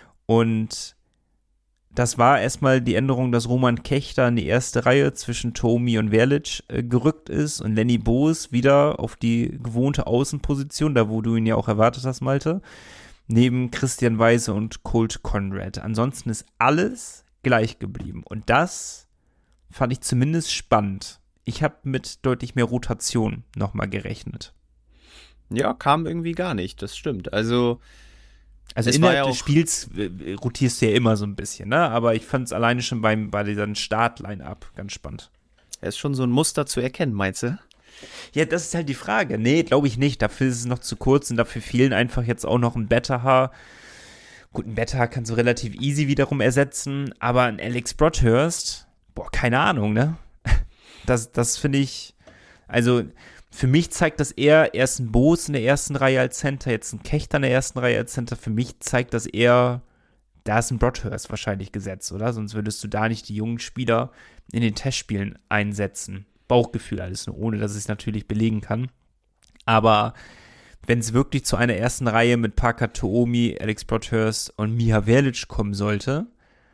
Und das war erstmal die Änderung, dass Roman Kechter in die erste Reihe zwischen Tomi und Verlic äh, gerückt ist und Lenny Boos wieder auf die gewohnte Außenposition, da wo du ihn ja auch erwartet hast, Malte, neben Christian Weise und Colt Conrad. Ansonsten ist alles gleich geblieben und das fand ich zumindest spannend. Ich habe mit deutlich mehr Rotation nochmal gerechnet. Ja, kam irgendwie gar nicht, das stimmt. Also Also Es innerhalb war ja des auch- Spiels äh, rotierst du ja immer so ein bisschen, ne? Aber ich fand es alleine schon beim, bei dieser Start-Line-Up ganz spannend. Er ist schon so ein Muster zu erkennen, meinst du? Ja, das ist halt die Frage. Nee, glaube ich nicht. Dafür ist es noch zu kurz und dafür fehlen einfach jetzt auch noch ein Betaha. Gut, ein Betaha kannst du relativ easy wiederum ersetzen, aber ein Alex Broadhurst, boah, keine Ahnung, ne? Das, das finde ich, also für mich zeigt das eher, erst ein Boos in der ersten Reihe als Center, jetzt ein Kechter in der ersten Reihe als Center. Für mich zeigt das eher, da ist ein Broadhurst wahrscheinlich gesetzt, oder? Sonst würdest du da nicht die jungen Spieler in den Testspielen einsetzen. Bauchgefühl alles nur, ohne dass ich es natürlich belegen kann. Aber wenn es wirklich zu einer ersten Reihe mit Parker Tuomi, Alex Broadhurst und Miha Verlic kommen sollte,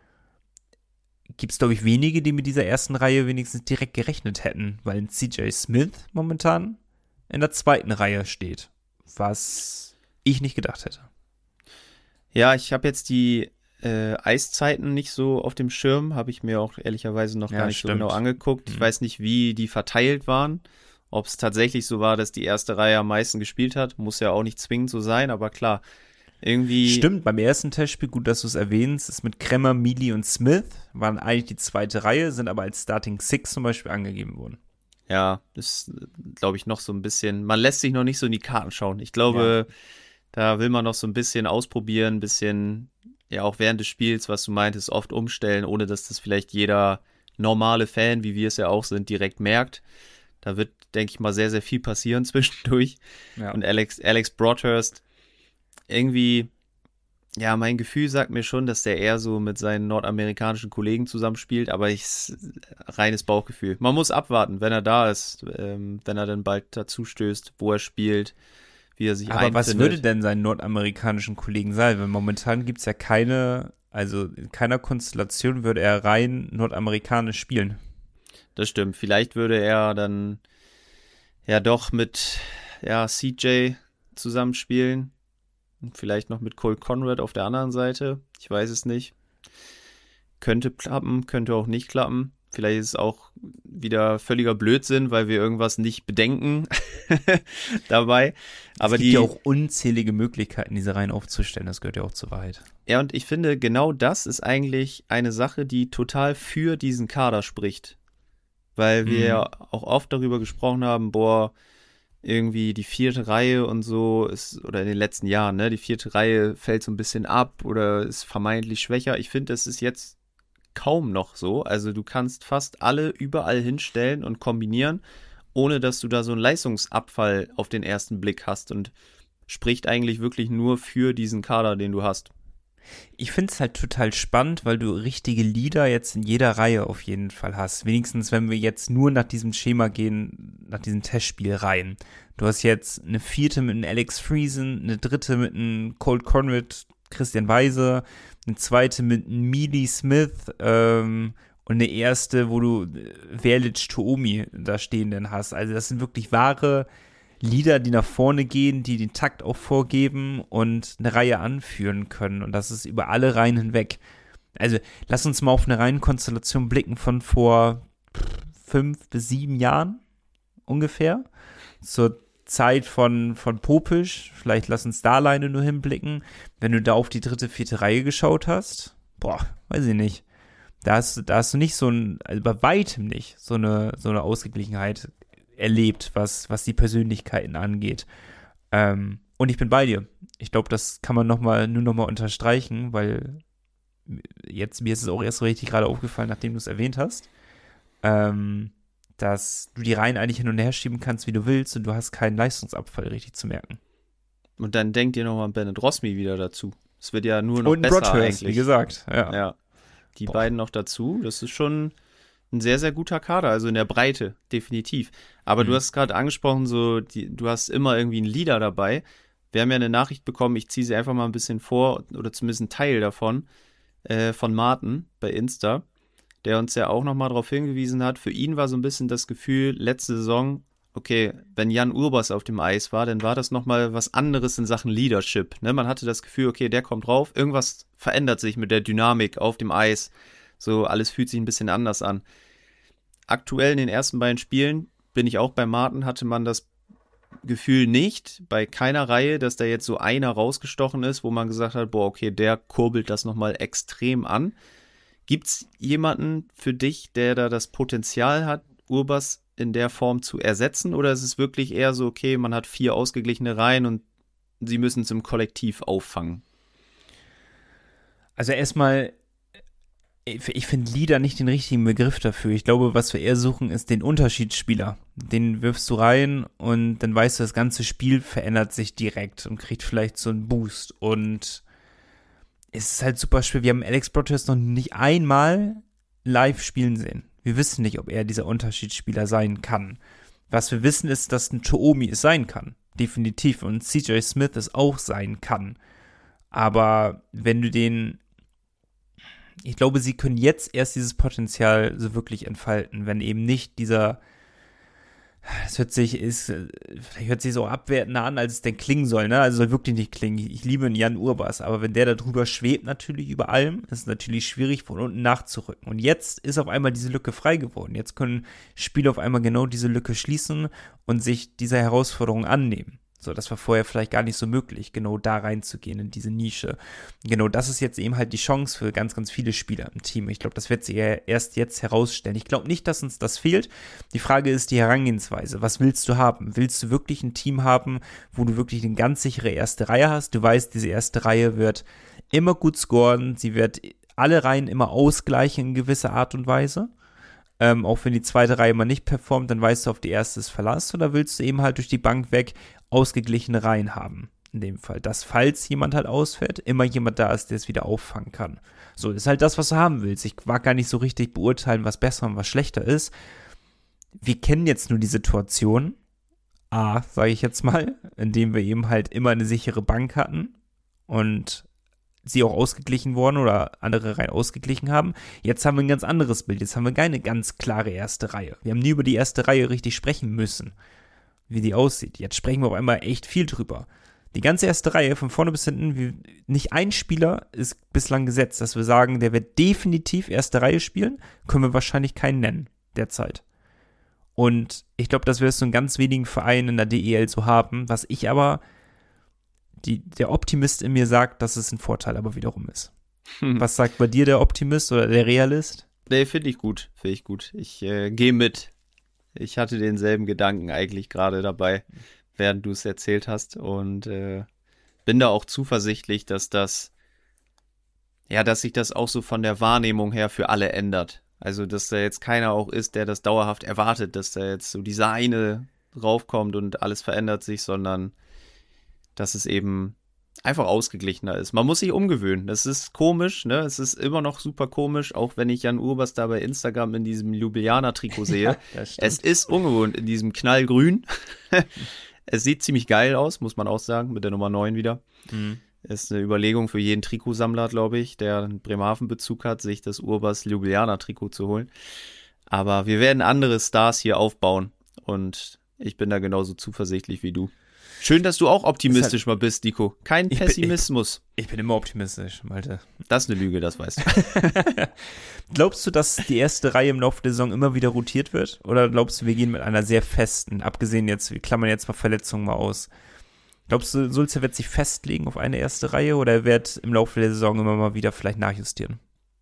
gibt es, glaube ich, wenige, die mit dieser ersten Reihe wenigstens direkt gerechnet hätten, weil ein C J Smith momentan in der zweiten Reihe steht, was ich nicht gedacht hätte. Ja, ich habe jetzt die äh, Eiszeiten nicht so auf dem Schirm, habe ich mir auch ehrlicherweise noch Ja, gar nicht stimmt. so genau angeguckt. Ich Mhm. weiß nicht, wie die verteilt waren, ob es tatsächlich so war, dass die erste Reihe am meisten gespielt hat. Muss ja auch nicht zwingend so sein, aber klar, irgendwie... Stimmt, beim ersten Testspiel, gut, dass du es erwähnst, ist mit Kremmer, Mealy und Smith, waren eigentlich die zweite Reihe, sind aber als Starting Six zum Beispiel angegeben worden. Ja, das glaube ich noch so ein bisschen, man lässt sich noch nicht so in die Karten schauen. Ich glaube, da will man noch so ein bisschen ausprobieren, ein bisschen, ja auch während des Spiels, was du meintest, oft umstellen, ohne dass das vielleicht jeder normale Fan, wie wir es ja auch sind, direkt merkt. Da wird, denke ich mal, sehr, sehr viel passieren zwischendurch. Ja. Und Alex, Alex Broadhurst, irgendwie, ja, mein Gefühl sagt mir schon, dass der eher so mit seinen nordamerikanischen Kollegen zusammenspielt, aber ich, reines Bauchgefühl. Man muss abwarten, wenn er da ist, ähm, wenn er dann bald dazu stößt, wo er spielt, wie er sich Aber einfindet. was würde denn seinen nordamerikanischen Kollegen sein? Weil momentan gibt es ja keine, also in keiner Konstellation würde er rein nordamerikanisch spielen. Das stimmt. Vielleicht würde er dann ja doch mit ja, C J zusammenspielen. Und vielleicht noch mit Cole Conrad auf der anderen Seite. Ich weiß es nicht. Könnte klappen, könnte auch nicht klappen. Vielleicht ist es auch wieder völliger Blödsinn, weil wir irgendwas nicht bedenken dabei. Aber es gibt die, ja auch unzählige Möglichkeiten, diese Reihen aufzustellen. Das gehört ja auch zur Wahrheit. ja, und ich finde, genau das ist eigentlich eine Sache, die total für diesen Kader spricht. Weil wir Mhm. ja auch oft darüber gesprochen haben, boah, irgendwie die vierte Reihe und so ist, oder in den letzten Jahren, ne, die vierte Reihe fällt so ein bisschen ab oder ist vermeintlich schwächer. Ich finde, das ist jetzt kaum noch so. Also du kannst fast alle überall hinstellen und kombinieren, ohne dass du da so einen Leistungsabfall auf den ersten Blick hast und spricht eigentlich wirklich nur für diesen Kader, den du hast. Ich finde es halt total spannend, weil du richtige Leader jetzt in jeder Reihe auf jeden Fall hast. Wenigstens, wenn wir jetzt nur nach diesem Schema gehen, nach diesem Testspiel rein. Du hast jetzt eine vierte mit einem Alex Friesen, eine dritte mit einem Cole Conrad, Christian Weise, eine zweite mit einem Mealy Smith ähm, und eine erste, wo du Verlic Tuomi da stehen dann hast. Also das sind wirklich wahre Leader, die nach vorne gehen, die den Takt auch vorgeben und eine Reihe anführen können. Und das ist über alle Reihen hinweg. Also lass uns mal auf eine Reihenkonstellation blicken von vor fünf bis sieben Jahren ungefähr. Zur Zeit von, von Popisch. Vielleicht lass uns da alleine nur hinblicken. Wenn du da auf die dritte, vierte Reihe geschaut hast, boah, weiß ich nicht. Da hast, da hast du nicht so ein, also bei weitem nicht so eine, so eine Ausgeglichenheit erlebt, was, was die Persönlichkeiten angeht. Ähm, und ich bin bei dir. Ich glaube, das kann man noch mal, nur noch mal unterstreichen, weil jetzt mir ist es auch erst so richtig gerade aufgefallen, nachdem du es erwähnt hast, ähm, dass du die Reihen eigentlich hin und her schieben kannst, wie du willst, und du hast keinen Leistungsabfall richtig zu merken. Und dann denkt ihr nochmal an Bennett Rosmi wieder dazu. Es wird ja nur noch und besser Broadhurst, eigentlich. wie gesagt. Ja. Ja, die Boah. beiden noch dazu. Das ist schon ein sehr, sehr guter Kader, also in der Breite, definitiv. Aber Mhm. du hast gerade angesprochen, so die, du hast immer irgendwie einen Leader dabei. Wir haben ja eine Nachricht bekommen, ich ziehe sie einfach mal ein bisschen vor, oder zumindest einen Teil davon, äh, von Martin bei Insta, der uns ja auch nochmal darauf hingewiesen hat. Für ihn war so ein bisschen das Gefühl, letzte Saison, okay, wenn Jan Urbas auf dem Eis war, dann war das nochmal was anderes in Sachen Leadership. Ne? Man hatte das Gefühl, okay, der kommt drauf, irgendwas verändert sich mit der Dynamik auf dem Eis. So, alles fühlt sich ein bisschen anders an. Aktuell in den ersten beiden Spielen, bin ich auch bei Martin, hatte man das Gefühl nicht, bei keiner Reihe, dass da jetzt so einer rausgestochen ist, wo man gesagt hat, boah, okay, der kurbelt das nochmal extrem an. Gibt's jemanden für dich, der da das Potenzial hat, Urbas in der Form zu ersetzen? Oder ist es wirklich eher so, okay, man hat vier ausgeglichene Reihen und sie müssen es im Kollektiv auffangen? Also erstmal, ich finde Leader nicht den richtigen Begriff dafür. Ich glaube, was wir eher suchen, ist den Unterschiedsspieler. Den wirfst du rein und dann weißt du, das ganze Spiel verändert sich direkt und kriegt vielleicht so einen Boost. Und es ist halt super schwer. Wir haben Alex Broadhurst noch nicht einmal live spielen sehen. Wir wissen nicht, ob er dieser Unterschiedsspieler sein kann. Was wir wissen, ist, dass ein Toomi es sein kann. Definitiv. Und C J Smith es auch sein kann. Aber wenn du den Ich glaube, sie können jetzt erst dieses Potenzial so wirklich entfalten, wenn eben nicht dieser, das hört sich, ist, vielleicht hört sich so abwertender an, als es denn klingen soll, ne? Also soll wirklich nicht klingen. Ich liebe einen Jan Urbas, aber wenn der da drüber schwebt natürlich über allem, ist es natürlich schwierig, von unten nachzurücken. Und jetzt ist auf einmal diese Lücke frei geworden. Jetzt können Spieler auf einmal genau diese Lücke schließen und sich dieser Herausforderung annehmen. So, das war vorher vielleicht gar nicht so möglich, genau da reinzugehen in diese Nische. Genau das ist jetzt eben halt die Chance für ganz, ganz viele Spieler im Team. Ich glaube, das wird sich ja erst jetzt herausstellen. Ich glaube nicht, dass uns das fehlt. Die Frage ist die Herangehensweise. Was willst du haben? Willst du wirklich ein Team haben, wo du wirklich eine ganz sichere erste Reihe hast? Du weißt, diese erste Reihe wird immer gut scoren. Sie wird alle Reihen immer ausgleichen in gewisser Art und Weise. Ähm, auch wenn die zweite Reihe mal nicht performt, dann weißt du, auf die erste ist Verlass. Oder willst du eben halt durch die Bank weg ausgeglichene Reihen haben, in dem Fall. Dass, falls jemand halt ausfällt, immer jemand da ist, der es wieder auffangen kann. So, ist halt das, was du haben willst. Ich mag gar nicht so richtig beurteilen, was besser und was schlechter ist. Wir kennen jetzt nur die Situation, A, sage ich jetzt mal, indem wir eben halt immer eine sichere Bank hatten und sie auch ausgeglichen worden oder andere Reihen ausgeglichen haben. Jetzt haben wir ein ganz anderes Bild. Jetzt haben wir keine ganz klare erste Reihe. Wir haben nie über die erste Reihe richtig sprechen müssen, wie die aussieht. Jetzt sprechen wir auf einmal echt viel drüber. Die ganze erste Reihe, von vorne bis hinten, wie, nicht ein Spieler ist bislang gesetzt, dass wir sagen, der wird definitiv erste Reihe spielen, können wir wahrscheinlich keinen nennen, derzeit. Und ich glaube, dass wir es so in ganz wenigen Vereinen in der D E L so haben, was ich aber, die, der Optimist in mir sagt, dass es ein Vorteil aber wiederum ist. Hm. Was sagt bei dir der Optimist oder der Realist? Nee, finde ich gut, finde ich gut. Ich äh, gehe mit. Ich hatte denselben Gedanken eigentlich gerade dabei, während du es erzählt hast und äh, bin da auch zuversichtlich, dass das, ja, dass sich das auch so von der Wahrnehmung her für alle ändert. Also, dass da jetzt keiner auch ist, der das dauerhaft erwartet, dass da jetzt so dieser eine raufkommt und alles verändert sich, sondern dass es eben einfach ausgeglichener ist. Man muss sich umgewöhnen. Das ist komisch, ne? Es ist immer noch super komisch, auch wenn ich Jan Urbas da bei Instagram in diesem Ljubljana-Trikot sehe. Ja, es ist ungewohnt in diesem Knallgrün. Es sieht ziemlich geil aus, muss man auch sagen, mit der Nummer neun wieder. Mhm. Ist eine Überlegung für jeden Trikotsammler, glaube ich, der einen Bremerhaven-Bezug hat, sich das Urbas Ljubljana-Trikot zu holen. Aber wir werden andere Stars hier aufbauen und ich bin da genauso zuversichtlich wie du. Schön, dass du auch optimistisch halt, mal bist, Nico. Kein Pessimismus. Ich bin, ich, ich bin immer optimistisch, Malte. Das ist eine Lüge, das weißt du. Glaubst du, dass die erste Reihe im Laufe der Saison immer wieder rotiert wird? Oder glaubst du, wir gehen mit einer sehr festen, abgesehen jetzt, wir klammern jetzt mal Verletzungen mal aus. Glaubst du, Sulzer wird sich festlegen auf eine erste Reihe oder er wird im Laufe der Saison immer mal wieder vielleicht nachjustieren?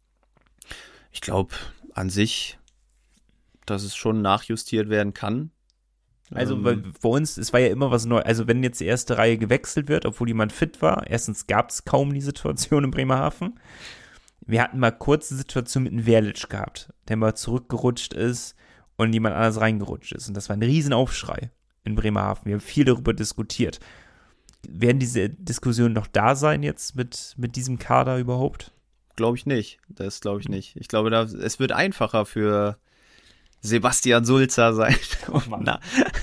Ich glaube an sich, dass es schon nachjustiert werden kann. Also weil bei uns, es war ja immer was Neues, also wenn jetzt die erste Reihe gewechselt wird, obwohl jemand fit war, erstens gab es kaum die Situation in Bremerhaven. Wir hatten mal kurze Situation mit einem Verlic gehabt, der mal zurückgerutscht ist und jemand anders reingerutscht ist. Und das war ein Riesenaufschrei in Bremerhaven. Wir haben viel darüber diskutiert. Werden diese Diskussionen noch da sein jetzt mit, mit diesem Kader überhaupt? Glaube ich nicht. Das glaube ich nicht. Ich glaube, da, es wird einfacher für Sebastian Sulzer sein, um, oh na,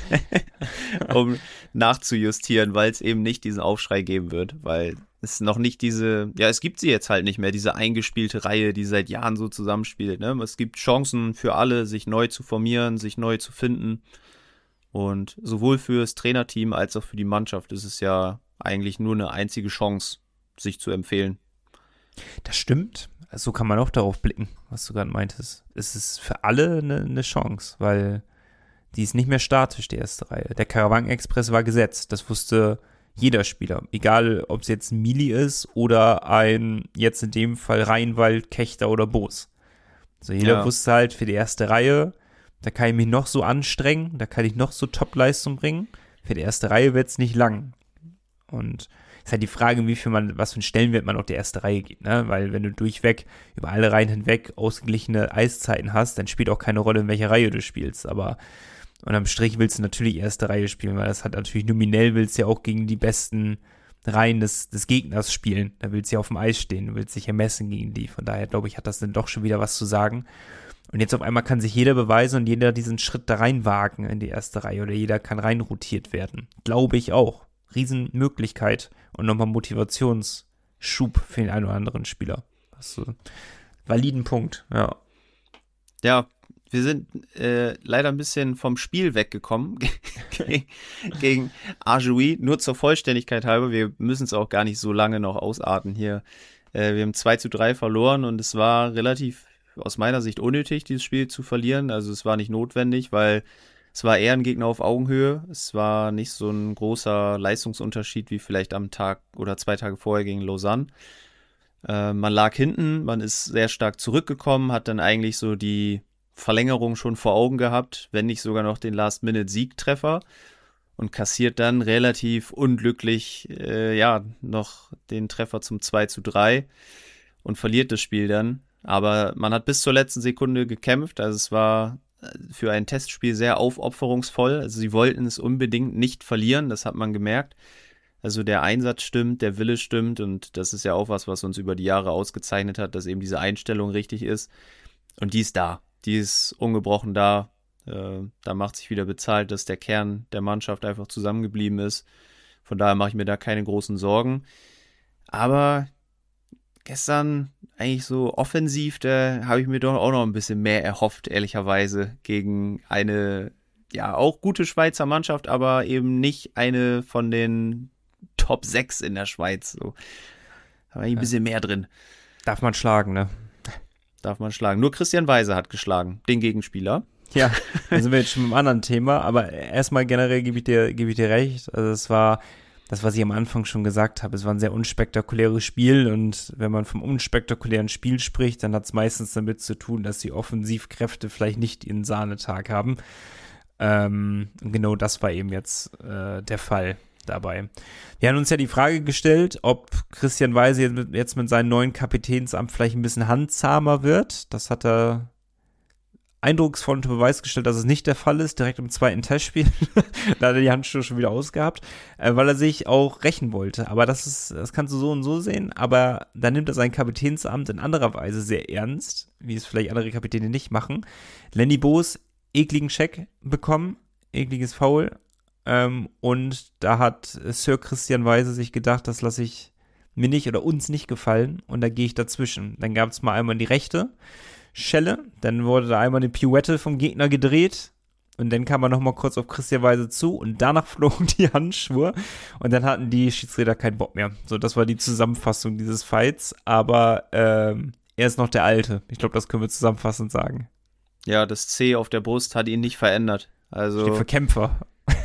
um nachzujustieren, weil es eben nicht diesen Aufschrei geben wird, weil es noch nicht diese, ja, es gibt sie jetzt halt nicht mehr, diese eingespielte Reihe, die seit Jahren so zusammenspielt, ne? Es gibt Chancen für alle, sich neu zu formieren, sich neu zu finden und sowohl für das Trainerteam als auch für die Mannschaft ist es ja eigentlich nur eine einzige Chance, sich zu empfehlen. Das stimmt. So kann man auch darauf blicken, was du gerade meintest. Es ist für alle eine, eine Chance, weil Die ist nicht mehr statisch, die erste Reihe. Der Caravan Express war gesetzt. Das wusste jeder Spieler. Egal, ob es jetzt ein Mili ist oder ein, jetzt in dem Fall Rheinwald, Kechter oder Boos. Also jeder ja. wusste halt, für die erste Reihe, da kann ich mich noch so anstrengen, da kann ich noch so Top-Leistung bringen. Für die erste Reihe wird es nicht lang. Und ist halt die Frage, wie viel man, was für einen Stellenwert man auf die erste Reihe gibt, ne? Weil wenn du durchweg, über alle Reihen hinweg ausgeglichene Eiszeiten hast, dann spielt auch keine Rolle, in welcher Reihe du spielst. Aber unterm Strich willst du natürlich erste Reihe spielen, weil das hat natürlich nominell, willst du ja auch gegen die besten Reihen des, des Gegners spielen. Da willst du ja auf dem Eis stehen, du willst dich ja messen gegen die. Von daher, glaube ich, hat das dann doch schon wieder was zu sagen. Und jetzt auf einmal kann sich jeder beweisen und jeder diesen Schritt da reinwagen in die erste Reihe oder jeder kann reinrotiert werden. Glaube ich auch. Riesenmöglichkeit und nochmal Motivationsschub für den einen oder anderen Spieler. Das ist ein validen Punkt, ja. Ja, wir sind äh, leider ein bisschen vom Spiel weggekommen gegen Arjoui. Nur zur Vollständigkeit halber, wir müssen es auch gar nicht so lange noch ausarten hier. Äh, wir haben zwei zu drei verloren und es war relativ aus meiner Sicht unnötig, dieses Spiel zu verlieren. Also es war nicht notwendig, weil es war eher ein Gegner auf Augenhöhe. Es war nicht so ein großer Leistungsunterschied wie vielleicht am Tag oder zwei Tage vorher gegen Lausanne. Äh, man lag hinten, man ist sehr stark zurückgekommen, hat dann eigentlich so die Verlängerung schon vor Augen gehabt, wenn nicht sogar noch den Last-Minute-Siegtreffer und kassiert dann relativ unglücklich äh, ja noch den Treffer zum zwei zu drei und verliert das Spiel dann. Aber man hat bis zur letzten Sekunde gekämpft, also es war für ein Testspiel sehr aufopferungsvoll. Also sie wollten es unbedingt nicht verlieren, das hat man gemerkt. Also der Einsatz stimmt, der Wille stimmt und das ist ja auch was, was uns über die Jahre ausgezeichnet hat, dass eben diese Einstellung richtig ist. Und die ist da, die ist ungebrochen da. Äh, da macht sich wieder bezahlt, dass der Kern der Mannschaft einfach zusammengeblieben ist. Von daher mache ich mir da keine großen Sorgen. Aber gestern eigentlich so offensiv, da habe ich mir doch auch noch ein bisschen mehr erhofft, ehrlicherweise, gegen eine, ja, auch gute Schweizer Mannschaft, aber eben nicht eine von den Top sechs in der Schweiz. So. Da war ein bisschen mehr drin. Darf man schlagen, ne? Darf man schlagen. Nur Christian Weise hat geschlagen, den Gegenspieler. Ja, da sind wir jetzt schon beim anderen Thema, aber erstmal generell gebe ich dir, gebe ich dir recht. Also es war das, was ich am Anfang schon gesagt habe, es war ein sehr unspektakuläres Spiel und wenn man vom unspektakulären Spiel spricht, dann hat es meistens damit zu tun, dass die Offensivkräfte vielleicht nicht ihren Sahnetag haben. Ähm, genau das war eben jetzt äh, der Fall dabei. Wir haben uns ja die Frage gestellt, ob Christian Weise jetzt mit, jetzt mit seinem neuen Kapitänsamt vielleicht ein bisschen handzahmer wird. Das hat er eindrucksvoll unter Beweis gestellt, dass es nicht der Fall ist, direkt im zweiten Testspiel. Da hat er die Handschuhe schon wieder ausgehabt, äh, weil er sich auch rächen wollte. Aber das ist, das kannst du so und so sehen, aber dann nimmt er sein Kapitänsamt in anderer Weise sehr ernst, wie es vielleicht andere Kapitäne nicht machen. Lenny Boos, ekligen Check bekommen, ekliges Foul, ähm, und da hat Sir Christian Weise sich gedacht, das lasse ich mir nicht oder uns nicht gefallen und da gehe ich dazwischen. Dann gab es mal einmal die rechte Schelle, dann wurde da einmal eine Pirouette vom Gegner gedreht und dann kam er nochmal kurz auf Christian Weise zu und danach flogen die Handschuhe und dann hatten die Schiedsrichter keinen Bock mehr. So, das war die Zusammenfassung dieses Fights, aber ähm, er ist noch der Alte. Ich glaube, das können wir zusammenfassend sagen. Ja, das C auf der Brust hat ihn nicht verändert. Also steht für Kämpfer.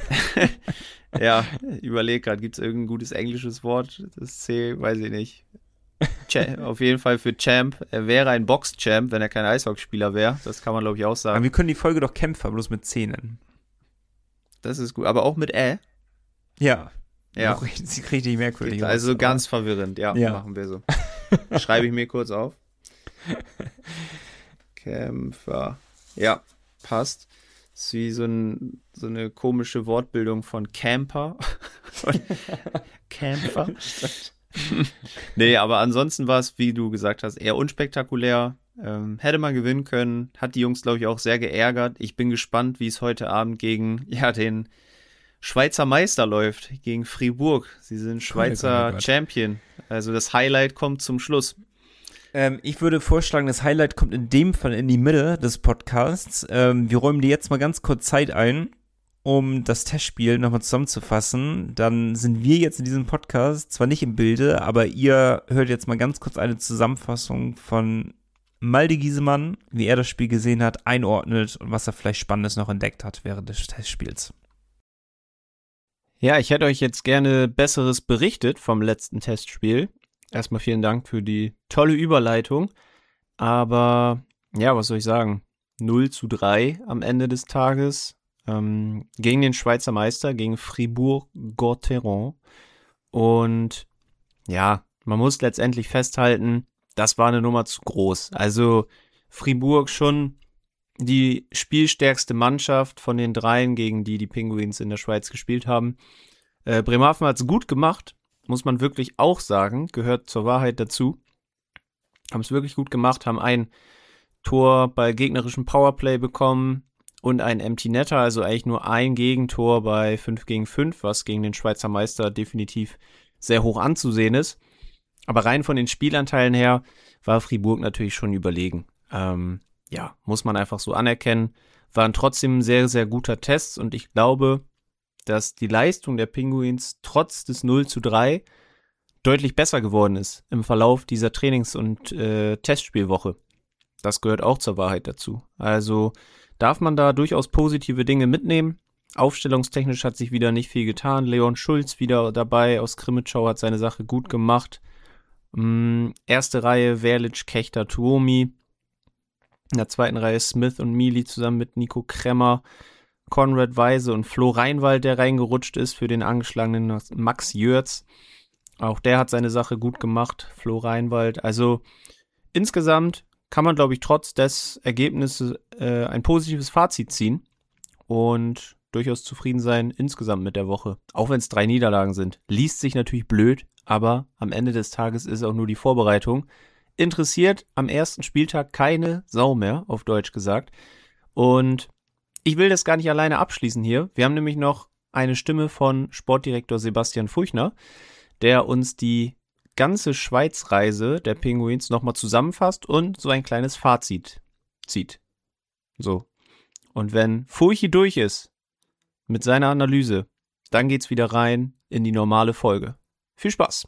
Ja, überleg gerade, gibt es irgendein gutes englisches Wort? Das C, weiß ich nicht. Auf jeden Fall für Champ. Er wäre ein Box-Champ, wenn er kein Eishockeyspieler wäre. Das kann man, glaube ich, auch sagen. Aber wir können die Folge doch Kämpfer, bloß mit C nennen. Das ist gut, aber auch mit Ä? Ja. Ja. Auch richtig, richtig merkwürdig. Also ganz verwirrend, ja, ja. Machen wir so. Schreibe ich mir kurz auf. Kämpfer. Ja, passt. Das ist wie so, ein, so eine komische Wortbildung von Camper. Kämpfer. Nee, aber ansonsten war es, wie du gesagt hast, eher unspektakulär. Ähm, hätte man gewinnen können. Hat die Jungs, glaube ich, auch sehr geärgert. Ich bin gespannt, wie es heute Abend gegen ja, den Schweizer Meister läuft. Gegen Fribourg. Sie sind Schweizer oh Champion. Also das Highlight kommt zum Schluss. Ähm, ich würde vorschlagen, das Highlight kommt in dem Fall in die Mitte des Podcasts. Ähm, wir räumen dir jetzt mal ganz kurz Zeit ein, um das Testspiel nochmal zusammenzufassen. Dann sind wir jetzt in diesem Podcast zwar nicht im Bilde, aber ihr hört jetzt mal ganz kurz eine Zusammenfassung von Malte Giesemann, wie er das Spiel gesehen hat, einordnet und was er vielleicht Spannendes noch entdeckt hat während des Testspiels. Ja, ich hätte euch jetzt gerne Besseres berichtet vom letzten Testspiel. Erstmal vielen Dank für die tolle Überleitung. Aber ja, was soll ich sagen? null zu drei am Ende des Tages ähm, gegen den Schweizer Meister, gegen Fribourg-Gotteron. Und ja, man muss letztendlich festhalten, das war eine Nummer zu groß. Also Fribourg schon die spielstärkste Mannschaft von den dreien, gegen die die Pinguins in der Schweiz gespielt haben. Äh, Bremerhaven hat es gut gemacht, muss man wirklich auch sagen, gehört zur Wahrheit dazu. Haben es wirklich gut gemacht, haben ein Tor bei gegnerischem Powerplay bekommen und ein Empty Netter, also eigentlich nur ein Gegentor bei fünf gegen fünf, was gegen den Schweizer Meister definitiv sehr hoch anzusehen ist. Aber rein von den Spielanteilen her war Fribourg natürlich schon überlegen. Ähm, ja, muss man einfach so anerkennen. Waren trotzdem ein sehr, sehr guter Test und ich glaube, dass die Leistung der Pinguins trotz des null zu drei deutlich besser geworden ist im Verlauf dieser Trainings- und äh, Testspielwoche. Das gehört auch zur Wahrheit dazu. Also darf man da durchaus positive Dinge mitnehmen. Aufstellungstechnisch hat sich wieder nicht viel getan. Leon Schulz wieder dabei aus Krimitschau hat seine Sache gut gemacht. Mm, erste Reihe Verlic, Kechter, Tuomi. In der zweiten Reihe Smith und Mealy zusammen mit Nico Kremmer. Konrad Weise und Flo Reinwald, der reingerutscht ist für den angeschlagenen Max Jörz. Auch der hat seine Sache gut gemacht, Flo Reinwald. Also insgesamt kann man, glaube ich, trotz des Ergebnisses äh, ein positives Fazit ziehen und durchaus zufrieden sein insgesamt mit der Woche. Auch wenn es drei Niederlagen sind. Liest sich natürlich blöd, aber am Ende des Tages ist auch nur die Vorbereitung. Interessiert am ersten Spieltag keine Sau mehr, auf Deutsch gesagt. Und ich will das gar nicht alleine abschließen hier. Wir haben nämlich noch eine Stimme von Sportdirektor Sebastian Furchner, der uns die ganze Schweizreise der Pinguins nochmal zusammenfasst und so ein kleines Fazit zieht. So. Und wenn Furchi durch ist mit seiner Analyse, dann geht's wieder rein in die normale Folge. Viel Spaß!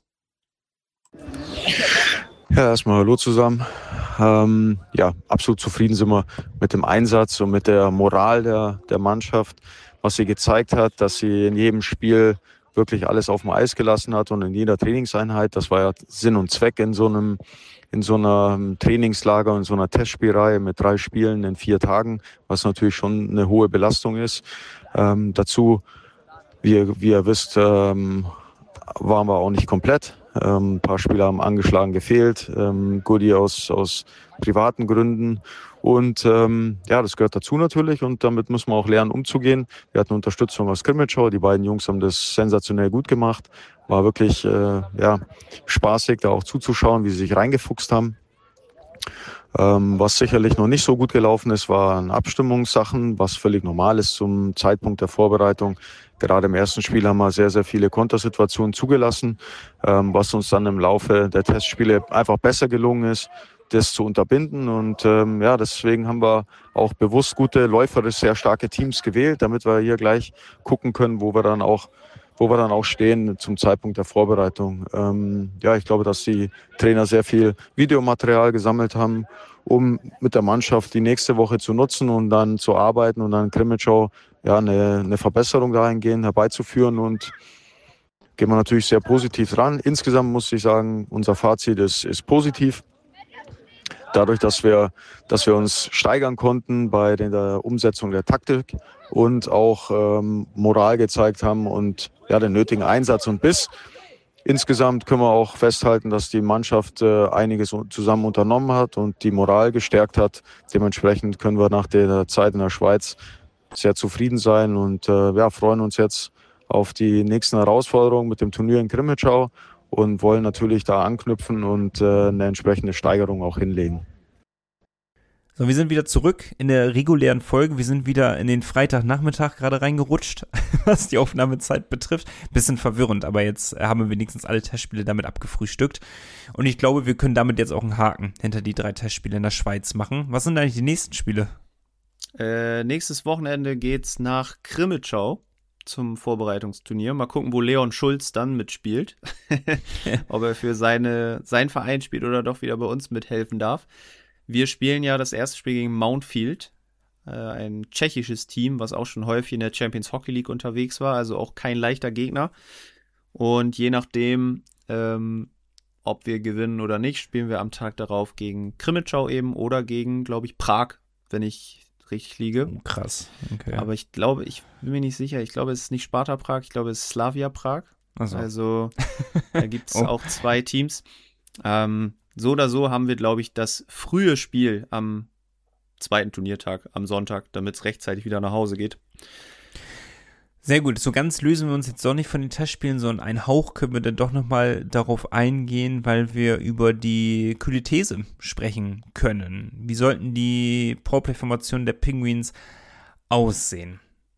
Ja, erstmal hallo zusammen. Ähm, ja, absolut zufrieden sind wir mit dem Einsatz und mit der Moral der, der Mannschaft, was sie gezeigt hat, dass sie in jedem Spiel wirklich alles auf dem Eis gelassen hat und in jeder Trainingseinheit. Das war ja Sinn und Zweck in so einem, in so einer Trainingslager, in so einer Testspielreihe mit drei Spielen in vier Tagen, was natürlich schon eine hohe Belastung ist. Ähm, dazu, wie ihr, wie ihr wisst, ähm, waren wir auch nicht komplett. Ähm, ein paar Spieler haben angeschlagen gefehlt, ähm, Goody aus, aus privaten Gründen. Und ähm, ja, das gehört dazu natürlich und damit muss man auch lernen, umzugehen. Wir hatten Unterstützung aus Krimitschau, die beiden Jungs haben das sensationell gut gemacht. War wirklich äh, ja, spaßig, da auch zuzuschauen, wie sie sich reingefuchst haben. Ähm, was sicherlich noch nicht so gut gelaufen ist, waren Abstimmungssachen, was völlig normal ist zum Zeitpunkt der Vorbereitung. Gerade im ersten Spiel haben wir sehr, sehr viele Kontersituationen zugelassen, ähm, was uns dann im Laufe der Testspiele einfach besser gelungen ist, das zu unterbinden. Und ähm, ja, deswegen haben wir auch bewusst gute, läuferisch sehr starke Teams gewählt, damit wir hier gleich gucken können, wo wir dann auch wo wir dann auch stehen zum Zeitpunkt der Vorbereitung. Ähm, ja, ich glaube, dass die Trainer sehr viel Videomaterial gesammelt haben, um mit der Mannschaft die nächste Woche zu nutzen und dann zu arbeiten und dann Krimitschau ja, eine, eine Verbesserung dahingehend herbeizuführen und gehen wir natürlich sehr positiv ran. Insgesamt muss ich sagen, unser Fazit ist, ist positiv. Dadurch, dass wir, dass wir uns steigern konnten bei der Umsetzung der Taktik und auch ähm, Moral gezeigt haben und ja, den nötigen Einsatz und Biss. Insgesamt können wir auch festhalten, dass die Mannschaft äh, einiges zusammen unternommen hat und die Moral gestärkt hat. Dementsprechend können wir nach der Zeit in der Schweiz sehr zufrieden sein und äh, ja, freuen uns jetzt auf die nächsten Herausforderungen mit dem Turnier in Krimitschau und wollen natürlich da anknüpfen und äh, eine entsprechende Steigerung auch hinlegen. So, wir sind wieder zurück in der regulären Folge. Wir sind wieder in den Freitagnachmittag gerade reingerutscht, was die Aufnahmezeit betrifft. Bisschen verwirrend, aber jetzt haben wir wenigstens alle Testspiele damit abgefrühstückt. Und ich glaube, wir können damit jetzt auch einen Haken hinter die drei Testspiele in der Schweiz machen. Was sind eigentlich die nächsten Spiele? Äh, nächstes Wochenende geht's nach Krimitschau zum Vorbereitungsturnier. Mal gucken, wo Leon Schulz dann mitspielt. Ob er für seine, sein Verein spielt oder doch wieder bei uns mithelfen darf. wir spielen ja das erste Spiel gegen Mountfield, äh, ein tschechisches Team, was auch schon häufig in der Champions Hockey League unterwegs war, also auch kein leichter Gegner. Und je nachdem, ähm, ob wir gewinnen oder nicht, spielen wir am Tag darauf gegen Krimitschau eben oder gegen, glaube ich, Prag, wenn ich richtig liege. Oh, krass, okay. Aber ich glaube, ich bin mir nicht sicher, ich glaube, es ist nicht Sparta Prag, ich glaube, es ist Slavia Prag. So. Also da gibt es Oh. auch zwei Teams. Ähm, so oder so haben wir, glaube ich, das frühe Spiel am zweiten Turniertag, am Sonntag, damit es rechtzeitig wieder nach Hause geht. Sehr gut, so ganz lösen wir uns jetzt doch nicht von den Testspielen, sondern einen Hauch können wir dann doch nochmal darauf eingehen, weil wir über die Kühle-These sprechen können. Wie sollten die Powerplay-Formationen der Penguins aussehen?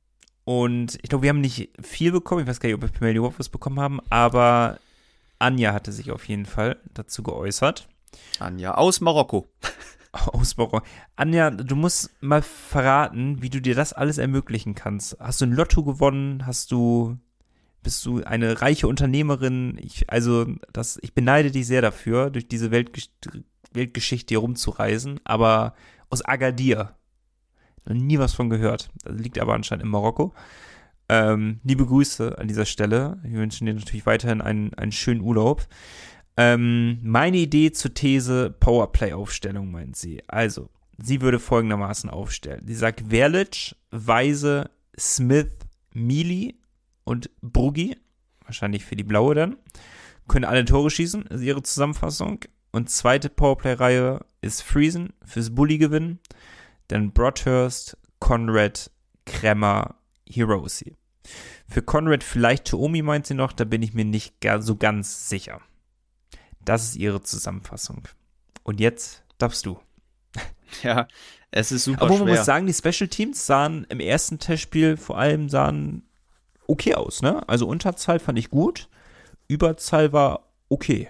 Und ich glaube, wir haben nicht viel bekommen, ich weiß gar nicht, ob wir per Mail überhaupt was bekommen haben, aber Anja hatte sich auf jeden Fall dazu geäußert. Anja aus Marokko. Aus Marokko. Anja, du musst mal verraten, wie du dir das alles ermöglichen kannst. Hast du ein Lotto gewonnen? Hast du, bist du eine reiche Unternehmerin? Ich, also, das, ich beneide dich sehr dafür, durch diese Weltgesch- Weltgeschichte hier rumzureisen, aber aus Agadir. Noch nie was von gehört. Das liegt aber anscheinend in Marokko. Ähm, liebe Grüße an dieser Stelle. Wir wünschen dir natürlich weiterhin einen, einen schönen Urlaub. Ähm, meine Idee zur These Powerplay-Aufstellung, meint sie. Also, sie würde folgendermaßen aufstellen. Sie sagt Verlic, Weise, Smith, Mealy und Bruggi, wahrscheinlich für die Blaue dann, können alle Tore schießen, ist ihre Zusammenfassung. Und zweite Powerplay-Reihe ist Friesen, fürs Bully gewinnen. Dann Broadhurst, Conrad, Kremmer, Hiroshi. Für Conrad vielleicht Tuomi, meint sie noch, da bin ich mir nicht gar so ganz sicher. Das ist ihre Zusammenfassung. Und jetzt darfst du. Ja, es ist super Aber schwer. man muss sagen, die Special Teams sahen im ersten Testspiel vor allem sahen okay aus, ne? Also Unterzahl fand ich gut, Überzahl war okay.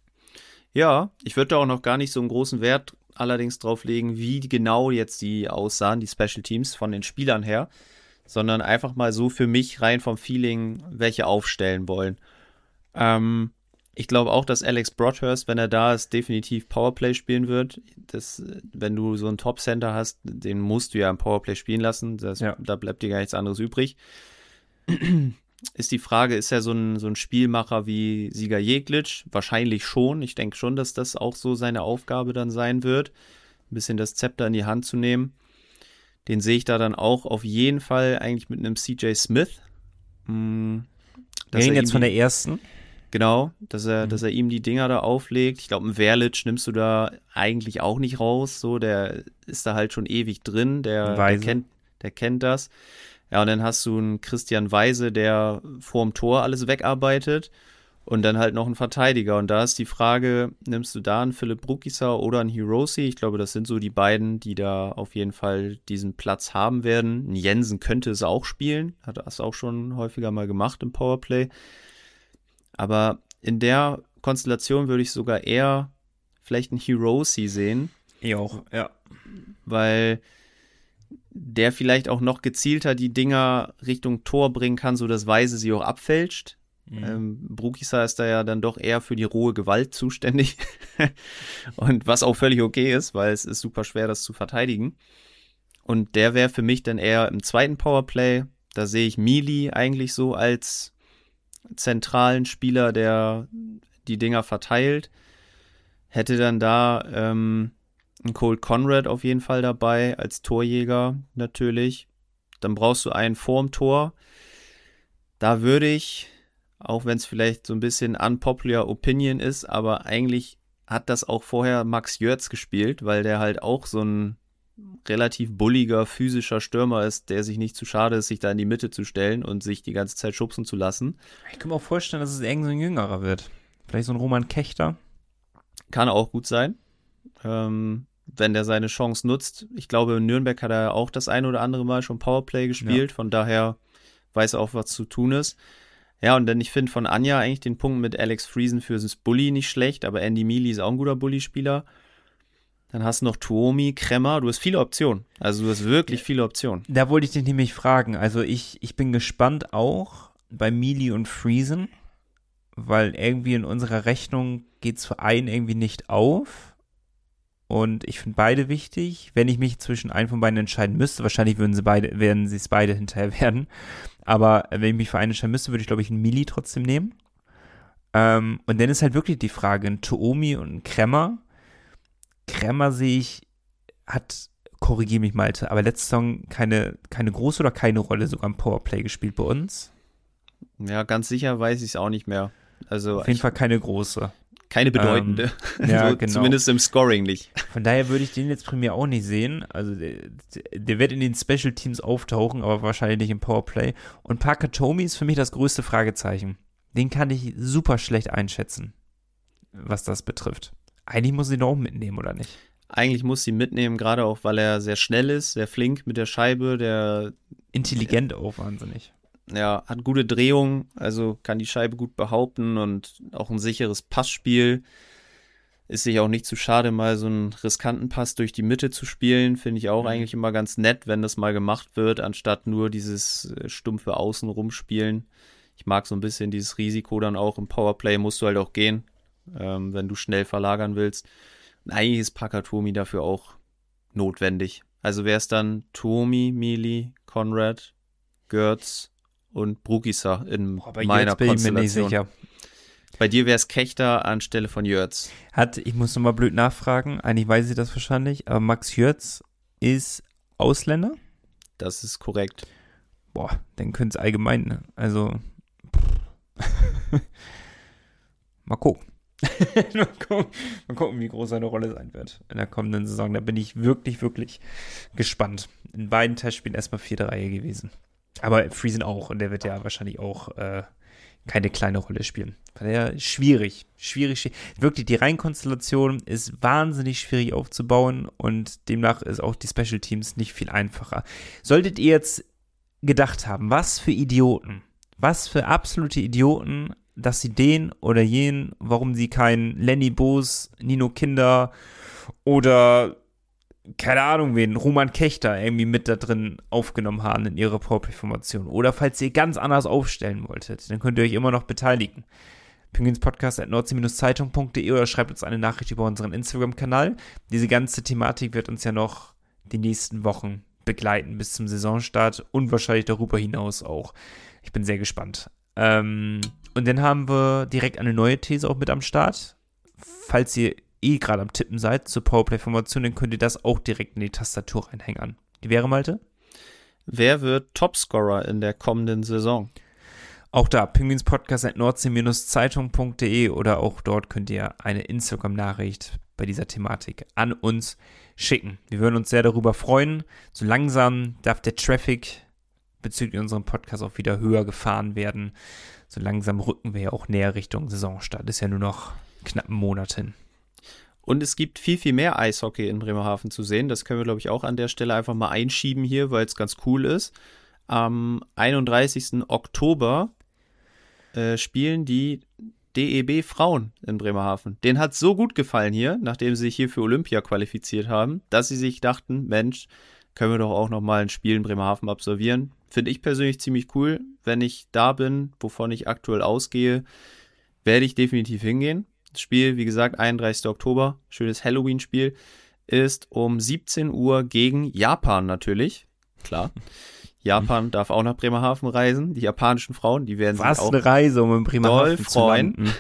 Ja, ich würde da auch noch gar nicht so einen großen Wert allerdings drauf legen, wie genau jetzt die aussahen, die Special Teams von den Spielern her, sondern einfach mal so für mich rein vom Feeling, welche aufstellen wollen. Ähm, ich glaube auch, dass Alex Broadhurst, wenn er da ist, definitiv Powerplay spielen wird. Das, wenn du so einen Top-Center hast, den musst du ja im Powerplay spielen lassen. Das, Ja. Da bleibt dir gar nichts anderes übrig. Ist die Frage, ist er so ein, so ein Spielmacher wie Sieger Jeglic? Wahrscheinlich schon. Ich denke schon, dass das auch so seine Aufgabe dann sein wird, ein bisschen das Zepter in die Hand zu nehmen. Den sehe ich da dann auch auf jeden Fall eigentlich mit einem C J Smith. Hm, Wir reden er jetzt ihm von die- der ersten. Genau, dass er, Mhm. dass er ihm die Dinger da auflegt. Ich glaube, einen Verlic nimmst du da eigentlich auch nicht raus. So, der ist da halt schon ewig drin. Der, der, Weise. kennt, der kennt das. Ja, und dann hast du einen Christian Weise, der vorm Tor alles wegarbeitet. Und dann halt noch einen Verteidiger. Und da ist die Frage, nimmst du da einen Philipp Brukisa oder einen Hiroshi? Ich glaube, das sind so die beiden, die da auf jeden Fall diesen Platz haben werden. Ein Jensen könnte es auch spielen. Hat das auch schon häufiger mal gemacht im Powerplay. Aber in der Konstellation würde ich sogar eher vielleicht einen Hiroshi sehen, Ich auch, ja. weil der vielleicht auch noch gezielter die Dinger Richtung Tor bringen kann, sodass Weise sie auch abfälscht. Mhm. Ähm, Brukisa ist da ja dann doch eher für die rohe Gewalt zuständig. Und was auch völlig okay ist, weil es ist super schwer, das zu verteidigen. Und der wäre für mich dann eher im zweiten Powerplay. Da sehe ich Mealy eigentlich so als zentralen Spieler, der die Dinger verteilt. Hätte dann da ähm, einen Cole Conrad auf jeden Fall dabei, als Torjäger natürlich. Dann brauchst du einen vorm Tor. Da würde ich, auch wenn es vielleicht so ein bisschen unpopular Opinion ist, aber eigentlich hat das auch vorher Max Jörz gespielt, weil der halt auch so ein relativ bulliger, physischer Stürmer ist, der sich nicht zu schade ist, sich da in die Mitte zu stellen und sich die ganze Zeit schubsen zu lassen. Ich kann mir auch vorstellen, dass es irgend so ein Jüngerer wird. Vielleicht so ein Roman Kechter. Kann auch gut sein, ähm, wenn der seine Chance nutzt. Ich glaube, in Nürnberg hat er auch das ein oder andere Mal schon Powerplay gespielt, von daher weiß er auch, was zu tun ist. Ja, und dann, ich finde von Anja eigentlich den Punkt mit Alex Friesen für das Bully nicht schlecht, aber Andy Mealy ist auch ein guter Bully-Spieler. Dann hast du noch Tuomi, Kremmer, du hast viele Optionen. Also du hast wirklich viele Optionen. Da wollte ich dich nämlich fragen. Also ich, ich bin gespannt auch bei Mealy und Friesen, weil irgendwie in unserer Rechnung geht es für einen irgendwie nicht auf. und ich finde beide wichtig. Wenn ich mich zwischen einem von beiden entscheiden müsste, wahrscheinlich würden sie beide, werden sie es beide hinterher werden. Aber wenn ich mich für einen entscheiden müsste, würde ich, glaube ich, einen Mili trotzdem nehmen. Ähm, und dann ist halt wirklich die Frage, ein Tuomi und ein Kremmer. Kremmer sehe ich, hat, korrigiere mich Malte, aber letzte Saison keine, keine große oder keine Rolle sogar im Powerplay gespielt bei uns. Ja, ganz sicher weiß ich es auch nicht mehr. Also auf jeden Fall keine große. Keine bedeutende. Ähm, ja, so, genau. Zumindest im Scoring nicht. Von daher würde ich den jetzt primär auch nicht sehen. Also der, der wird in den Special Teams auftauchen, aber wahrscheinlich nicht im Powerplay. Und Parker Tomi ist für mich das größte Fragezeichen. Den kann ich super schlecht einschätzen, was das betrifft. Eigentlich muss ich ihn doch auch mitnehmen, oder nicht? Eigentlich muss sie mitnehmen, gerade auch, weil er sehr schnell ist, sehr flink mit der Scheibe, der intelligent der, auch wahnsinnig. Ja, hat gute Drehung, also kann die Scheibe gut behaupten und auch ein sicheres Passspiel. Ist sich auch nicht zu schade, mal so einen riskanten Pass durch die Mitte zu spielen. Finde ich auch mhm. eigentlich immer ganz nett, wenn das mal gemacht wird, anstatt nur dieses stumpfe Außen rumspielen. Ich mag so ein bisschen dieses Risiko dann auch im Powerplay, musst du halt auch gehen, ähm, wenn du schnell verlagern willst. Und eigentlich ist Parker Tomi dafür auch notwendig. Also wäre es dann Tomi, Mili, Conrad, Görz und Brugisa in Boah, bei meiner Jörz bin ich mir nicht Konstellation. sicher. Bei dir wäre es Kechter anstelle von Jörz. Hat, ich muss nochmal blöd nachfragen, eigentlich weiß ich das wahrscheinlich, aber Max Jörz ist Ausländer? Das ist korrekt. Boah, dann könnte es allgemein, ne? Also mal gucken. mal gucken. Mal gucken, wie groß seine Rolle sein wird in der kommenden Saison. Da bin ich wirklich, wirklich gespannt. In beiden Testspielen erstmal vierte Reihe gewesen. Aber Friesen auch, und der wird ja wahrscheinlich auch äh, keine kleine Rolle spielen. Von daher schwierig, schwierig, schwierig. Wirklich, die Reihenkonstellation ist wahnsinnig schwierig aufzubauen und demnach ist auch die Special Teams nicht viel einfacher. Solltet ihr jetzt gedacht haben, was für Idioten, was für absolute Idioten, dass sie den oder jenen, warum sie keinen Lenny Boos, Nino Kinder oder keine Ahnung wen, Roman Kechter irgendwie mit da drin aufgenommen haben in ihre Powerplay-Formation. Oder falls ihr ganz anders aufstellen wolltet, dann könnt ihr euch immer noch beteiligen. Pinguinspodcast at nordsee-zeitung punkt de oder schreibt uns eine Nachricht über unseren Instagram-Kanal. Diese ganze Thematik wird uns ja noch die nächsten Wochen begleiten bis zum Saisonstart und wahrscheinlich darüber hinaus auch. Ich bin sehr gespannt. Ähm, und dann haben wir direkt eine neue These auch mit am Start. Falls ihr eh gerade am Tippen seid zur Powerplay-Formation, dann könnt ihr das auch direkt in die Tastatur reinhängen. Die wäre, Malte? Wer wird Topscorer in der kommenden Saison? Auch da, pinguinspodcast at nordsee-zeitung punkt de oder auch dort könnt ihr eine Instagram-Nachricht bei dieser Thematik an uns schicken. Wir würden uns sehr darüber freuen. So langsam darf der Traffic bezüglich unserem Podcast auch wieder höher gefahren werden. So langsam rücken wir ja auch näher Richtung Saisonstart. Ist ja nur noch knapp einen Monat hin. Und es gibt viel, viel mehr Eishockey in Bremerhaven zu sehen. Das können wir, glaube ich, auch an der Stelle einfach mal einschieben hier, weil es ganz cool ist. Am einunddreißigsten Oktober äh, spielen die D E B Frauen in Bremerhaven. Denen hat es so gut gefallen hier, nachdem sie sich hier für Olympia qualifiziert haben, dass sie sich dachten, Mensch, können wir doch auch nochmal ein Spiel in Bremerhaven absolvieren. Finde ich persönlich ziemlich cool. Wenn ich da bin, wovon ich aktuell ausgehe, werde ich definitiv hingehen. Das Spiel, wie gesagt, einunddreißigsten Oktober, schönes Halloween-Spiel, ist um siebzehn Uhr gegen Japan natürlich. Klar. Japan darf auch nach Bremerhaven reisen. Die japanischen Frauen, die werden Was sich auch eine Reise, um in Bremerhaven doll zu freuen. landen.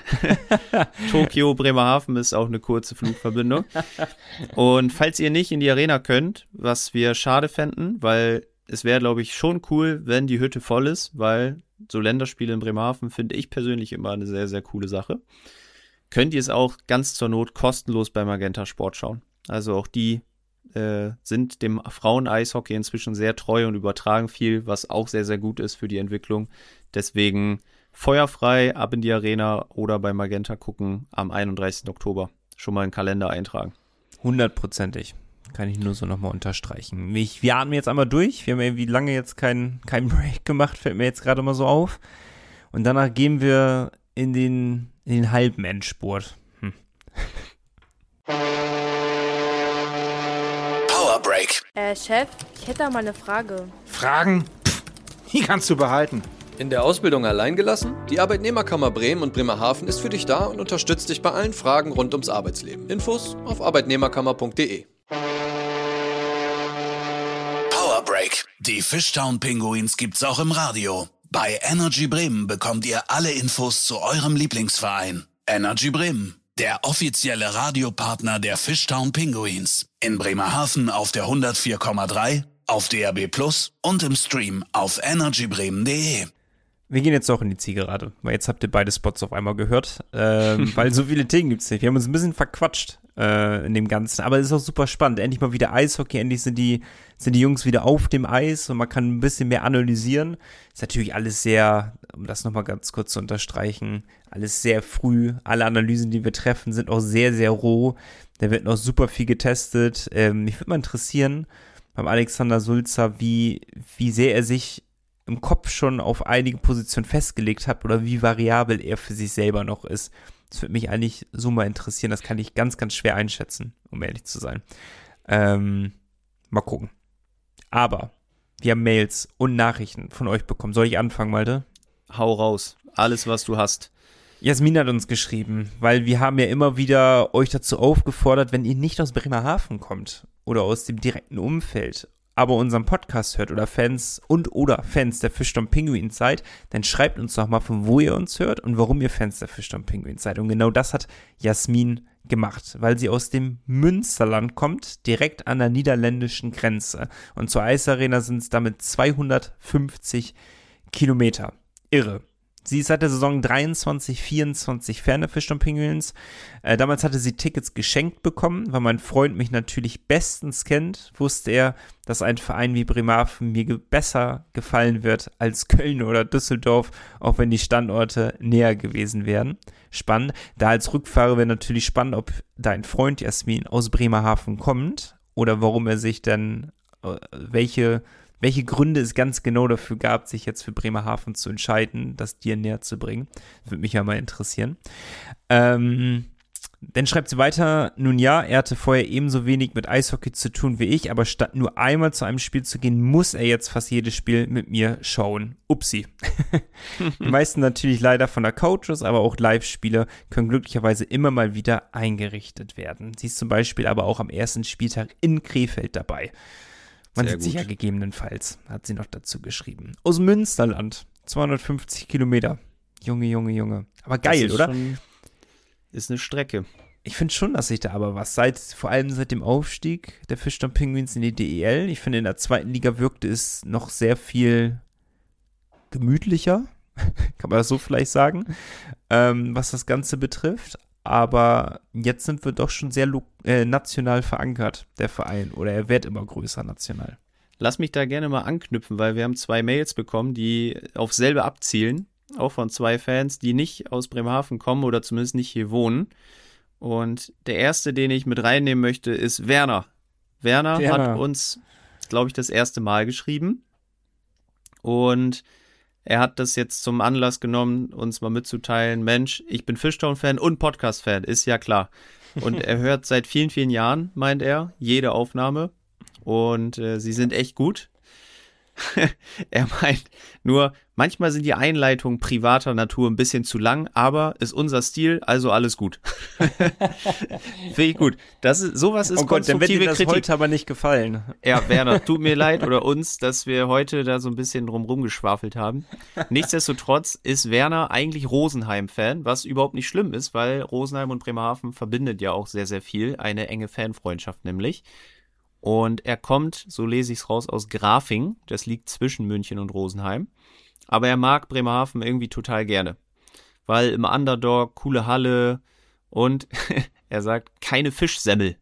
Tokio, Bremerhaven ist auch eine kurze Flugverbindung. Und falls ihr nicht in die Arena könnt, was wir schade fänden, weil es wäre, glaube ich, schon cool, wenn die Hütte voll ist, weil so Länderspiele in Bremerhaven finde ich persönlich immer eine sehr, sehr coole Sache. Könnt ihr es auch ganz zur Not kostenlos bei Magenta Sport schauen. Also auch die äh, sind dem Frauen-Eishockey inzwischen sehr treu und übertragen viel, was auch sehr, sehr gut ist für die Entwicklung. Deswegen feuerfrei, ab in die Arena oder bei Magenta gucken am einunddreißigsten Oktober. Schon mal einen Kalender eintragen. Hundertprozentig. Kann ich nur so nochmal unterstreichen. Ich, wir atmen jetzt einmal durch. Wir haben irgendwie lange jetzt keinen kein Break gemacht, fällt mir jetzt gerade mal so auf. Und danach gehen wir in den, in den halben Endspurt. Hm. Power Break. Äh, Chef, ich hätte da mal eine Frage. Fragen? Pff, die kannst du behalten. In der Ausbildung allein gelassen? Die Arbeitnehmerkammer Bremen und Bremerhaven ist für dich da und unterstützt dich bei allen Fragen rund ums Arbeitsleben. Infos auf arbeitnehmerkammer punkt de. Power Break. Die Fishtown Pinguins gibt's auch im Radio. Bei Energy Bremen bekommt ihr alle Infos zu eurem Lieblingsverein. Energy Bremen, der offizielle Radiopartner der Fishtown Pinguins. In Bremerhaven auf der hundertvier Komma drei, auf D A B Plus und im Stream auf energy bremen punkt de. Wir gehen jetzt auch in die Zielgerade, weil jetzt habt ihr beide Spots auf einmal gehört, ähm, weil so viele Themen gibt's nicht. Wir haben uns ein bisschen verquatscht äh, in dem Ganzen, aber es ist auch super spannend. Endlich mal wieder Eishockey, endlich sind die, sind die Jungs wieder auf dem Eis und man kann ein bisschen mehr analysieren. Ist natürlich alles sehr, um das nochmal ganz kurz zu unterstreichen, alles sehr früh. Alle Analysen, die wir treffen, sind auch sehr, sehr roh. Da wird noch super viel getestet. Ähm, mich würde mal interessieren, beim Alexander Sulzer, wie, wie sehr er sich im Kopf schon auf einige Positionen festgelegt hat oder wie variabel er für sich selber noch ist. Das würde mich eigentlich so mal interessieren. Das kann ich ganz, ganz schwer einschätzen, um ehrlich zu sein. Ähm, mal gucken. Aber wir haben Mails und Nachrichten von euch bekommen. Soll ich anfangen, Malte? Hau raus. Alles, was du hast. Jasmin hat uns geschrieben, weil wir haben ja immer wieder euch dazu aufgefordert, wenn ihr nicht aus Bremerhaven kommt oder aus dem direkten Umfeld, aber unseren Podcast hört oder Fans und oder Fans der Fishtown Pinguins seid, dann schreibt uns doch mal, von wo ihr uns hört und warum ihr Fans der Fishtown Pinguins seid. Und genau das hat Jasmin gemacht, weil sie aus dem Münsterland kommt, direkt an der niederländischen Grenze. Und zur Eisarena sind es damit zweihundertfünfzig Kilometer. Irre. Sie ist seit der Saison dreiundzwanzig vierundzwanzig Fan der Fishtown Pinguins. Äh, damals hatte sie Tickets geschenkt bekommen, weil mein Freund mich natürlich bestens kennt, wusste er, dass ein Verein wie Bremerhaven mir ge- besser gefallen wird als Köln oder Düsseldorf, auch wenn die Standorte näher gewesen wären. Spannend. Da als Rückfahrer wäre natürlich spannend, ob dein Freund Jasmin aus Bremerhaven kommt oder warum er sich denn, äh, welche welche Gründe es ganz genau dafür gab, sich jetzt für Bremerhaven zu entscheiden, das dir näher zu bringen. Das würde mich ja mal interessieren. Ähm, dann schreibt sie weiter, nun ja, er hatte vorher ebenso wenig mit Eishockey zu tun wie ich, aber statt nur einmal zu einem Spiel zu gehen, muss er jetzt fast jedes Spiel mit mir schauen. Upsi. Die meisten natürlich leider von der Coaches, aber auch Live-Spiele können glücklicherweise immer mal wieder eingerichtet werden. Sie ist zum Beispiel aber auch am ersten Spieltag in Krefeld dabei. Man sieht sich ja gegebenenfalls, hat sie noch dazu geschrieben. Aus Münsterland, zweihundertfünfzig Kilometer. Junge, Junge, Junge. Aber geil, ist oder? Schon, ist eine Strecke. Ich finde schon, dass sich da aber was, seit, vor allem seit dem Aufstieg der Fishtown Pinguins in die D E L, ich finde, in der zweiten Liga wirkte es noch sehr viel gemütlicher, kann man das so vielleicht sagen, ähm, was das Ganze betrifft. Aber jetzt sind wir doch schon sehr lo- äh, national verankert, der Verein. Oder er wird immer größer national. Lass mich da gerne mal anknüpfen, weil wir haben zwei Mails bekommen, die auf selbe abzielen. Auch von zwei Fans, die nicht aus Bremerhaven kommen oder zumindest nicht hier wohnen. Und der erste, den ich mit reinnehmen möchte, ist Werner. Werner, Werner. hat uns, glaube ich, das erste Mal geschrieben. Und er hat das jetzt zum Anlass genommen, uns mal mitzuteilen, Mensch, ich bin Fishtown-Fan und Podcast-Fan, ist ja klar. Und er hört seit vielen, vielen Jahren, meint er, jede Aufnahme. Und äh, sie sind echt gut. Er meint nur, manchmal sind die Einleitungen privater Natur ein bisschen zu lang, aber ist unser Stil, also alles gut. Finde ich gut. Das ist, sowas ist oh Gott, dann wird dir das Kritik. heute aber nicht gefallen. Ja, Werner, tut mir leid oder uns, dass wir heute da so ein bisschen drum rumgeschwafelt haben. Nichtsdestotrotz ist Werner eigentlich Rosenheim-Fan, was überhaupt nicht schlimm ist, weil Rosenheim und Bremerhaven verbindet ja auch sehr, sehr viel. Eine enge Fanfreundschaft nämlich. Und er kommt, so lese ich es raus, aus Grafing. Das liegt zwischen München und Rosenheim. Aber er mag Bremerhaven irgendwie total gerne. Weil im Underdog, coole Halle und er sagt, keine Fischsemmel.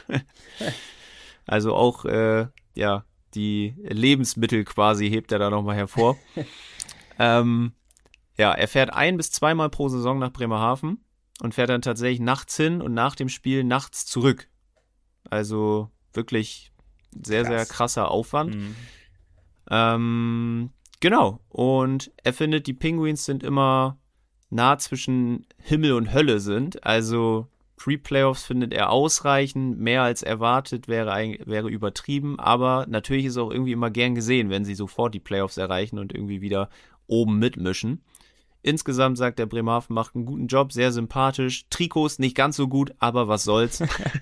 Also auch, äh, ja, die Lebensmittel quasi hebt er da nochmal hervor. ähm, ja, er fährt ein- bis zweimal pro Saison nach Bremerhaven und fährt dann tatsächlich nachts hin und nach dem Spiel nachts zurück. Also wirklich sehr, Krass. sehr krasser Aufwand. Mhm. Ähm, genau. Und er findet, die Penguins sind immer nah zwischen Himmel und Hölle sind. Also Pre-Playoffs findet er ausreichend. Mehr als erwartet wäre, wäre übertrieben. Aber natürlich ist es auch irgendwie immer gern gesehen, wenn sie sofort die Playoffs erreichen und irgendwie wieder oben mitmischen. Insgesamt sagt der Bremerhaven, macht einen guten Job, sehr sympathisch. Trikots nicht ganz so gut, aber was soll's.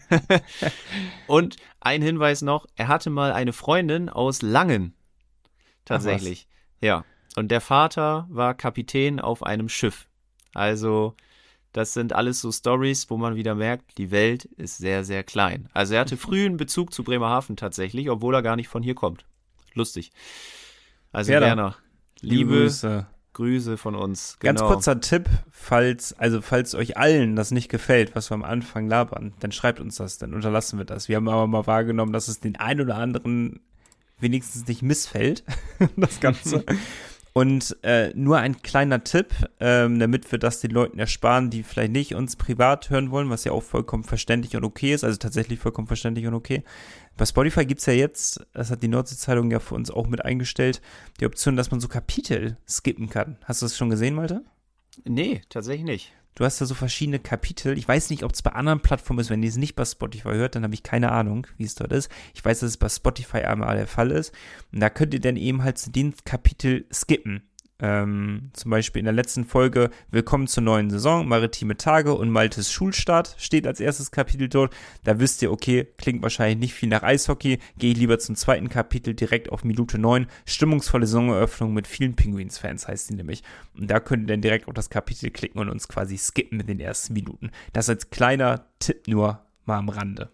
Und ein Hinweis noch, er hatte mal eine Freundin aus Langen. Tatsächlich. Ja. Und der Vater war Kapitän auf einem Schiff. Also das sind alles so Storys, wo man wieder merkt, die Welt ist sehr, sehr klein. Also er hatte früh einen Bezug zu Bremerhaven tatsächlich, obwohl er gar nicht von hier kommt. Lustig. Also Werner, Werner, liebe Grüße. Grüße von uns. Ganz Genau. kurzer Tipp, falls, also falls euch allen das nicht gefällt, was wir am Anfang labern, dann schreibt uns das, dann unterlassen wir das. Wir haben aber mal wahrgenommen, dass es den einen oder anderen wenigstens nicht missfällt, das Ganze. Und äh, nur ein kleiner Tipp, ähm, damit wir das den Leuten ersparen, die vielleicht nicht uns privat hören wollen, was ja auch vollkommen verständlich und okay ist, also tatsächlich vollkommen verständlich und okay. Bei Spotify gibt's ja jetzt, das hat die Nordsee-Zeitung ja für uns auch mit eingestellt, die Option, dass man so Kapitel skippen kann. Hast du das schon gesehen, Malte? Nee, tatsächlich nicht. Du hast da so verschiedene Kapitel. Ich weiß nicht, ob es bei anderen Plattformen ist. Wenn ihr es nicht bei Spotify hört, dann habe ich keine Ahnung, wie es dort ist. Ich weiß, dass es bei Spotify einmal der Fall ist. Und da könnt ihr dann eben halt zu den Kapitel skippen. Ähm, zum Beispiel in der letzten Folge Willkommen zur neuen Saison, maritime Tage und Maltes Schulstart steht als erstes Kapitel dort. Da wisst ihr, okay, klingt wahrscheinlich nicht viel nach Eishockey, gehe ich lieber zum zweiten Kapitel direkt auf Minute neun. Stimmungsvolle Saisoneröffnung mit vielen Penguins-Fans heißt die nämlich. Und da könnt ihr dann direkt auf das Kapitel klicken und uns quasi skippen mit den ersten Minuten. Das als kleiner Tipp nur mal am Rande.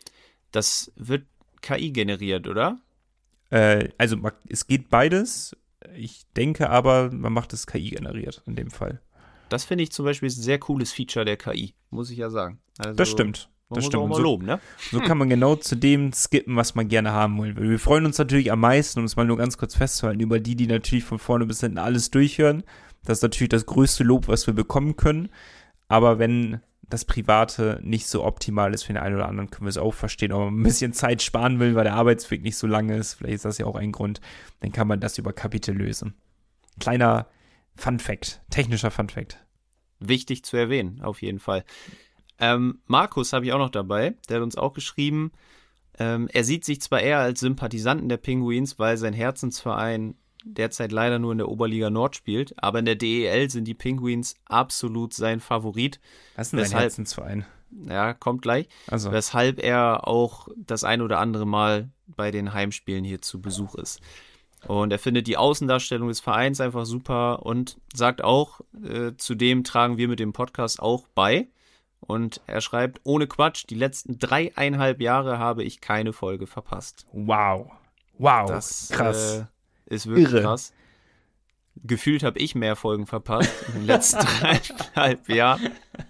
Das wird K I generiert, oder? Äh, also es geht beides. Ich denke aber, man macht es K I generiert in dem Fall. Das finde ich zum Beispiel ein sehr cooles Feature der K I, muss ich ja sagen. Also, das stimmt. Man das muss stimmt. auch mal so, loben, ne? So kann man genau zu dem skippen, was man gerne haben will. Wir freuen uns natürlich am meisten, um es mal nur ganz kurz festzuhalten, über die, die natürlich von vorne bis hinten alles durchhören. Das ist natürlich das größte Lob, was wir bekommen können. Aber wenn das Private nicht so optimal ist für den einen oder anderen, können wir es auch verstehen. Aber wenn man ein bisschen Zeit sparen will, weil der Arbeitsweg nicht so lang ist, vielleicht ist das ja auch ein Grund, dann kann man das über Kapitel lösen. Kleiner Fun-Fact, technischer Fun-Fact. Wichtig zu erwähnen, auf jeden Fall. Ähm, Markus habe ich auch noch dabei, der hat uns auch geschrieben, ähm, er sieht sich zwar eher als Sympathisanten der Penguins, weil sein Herzensverein derzeit leider nur in der Oberliga Nord spielt, aber in der D E L sind die Penguins absolut sein Favorit. Was ist denn dein Herzensverein? Ja, kommt gleich. Also. Weshalb er auch das ein oder andere Mal bei den Heimspielen hier zu Besuch ist. Und er findet die Außendarstellung des Vereins einfach super und sagt auch, äh, zudem tragen wir mit dem Podcast auch bei. Und er schreibt, ohne Quatsch, die letzten dreieinhalb Jahre habe ich keine Folge verpasst. Wow. Wow, das, krass. Äh, ist wirklich Irre. krass. Gefühlt habe ich mehr Folgen verpasst in den letzten dreieinhalb Jahren.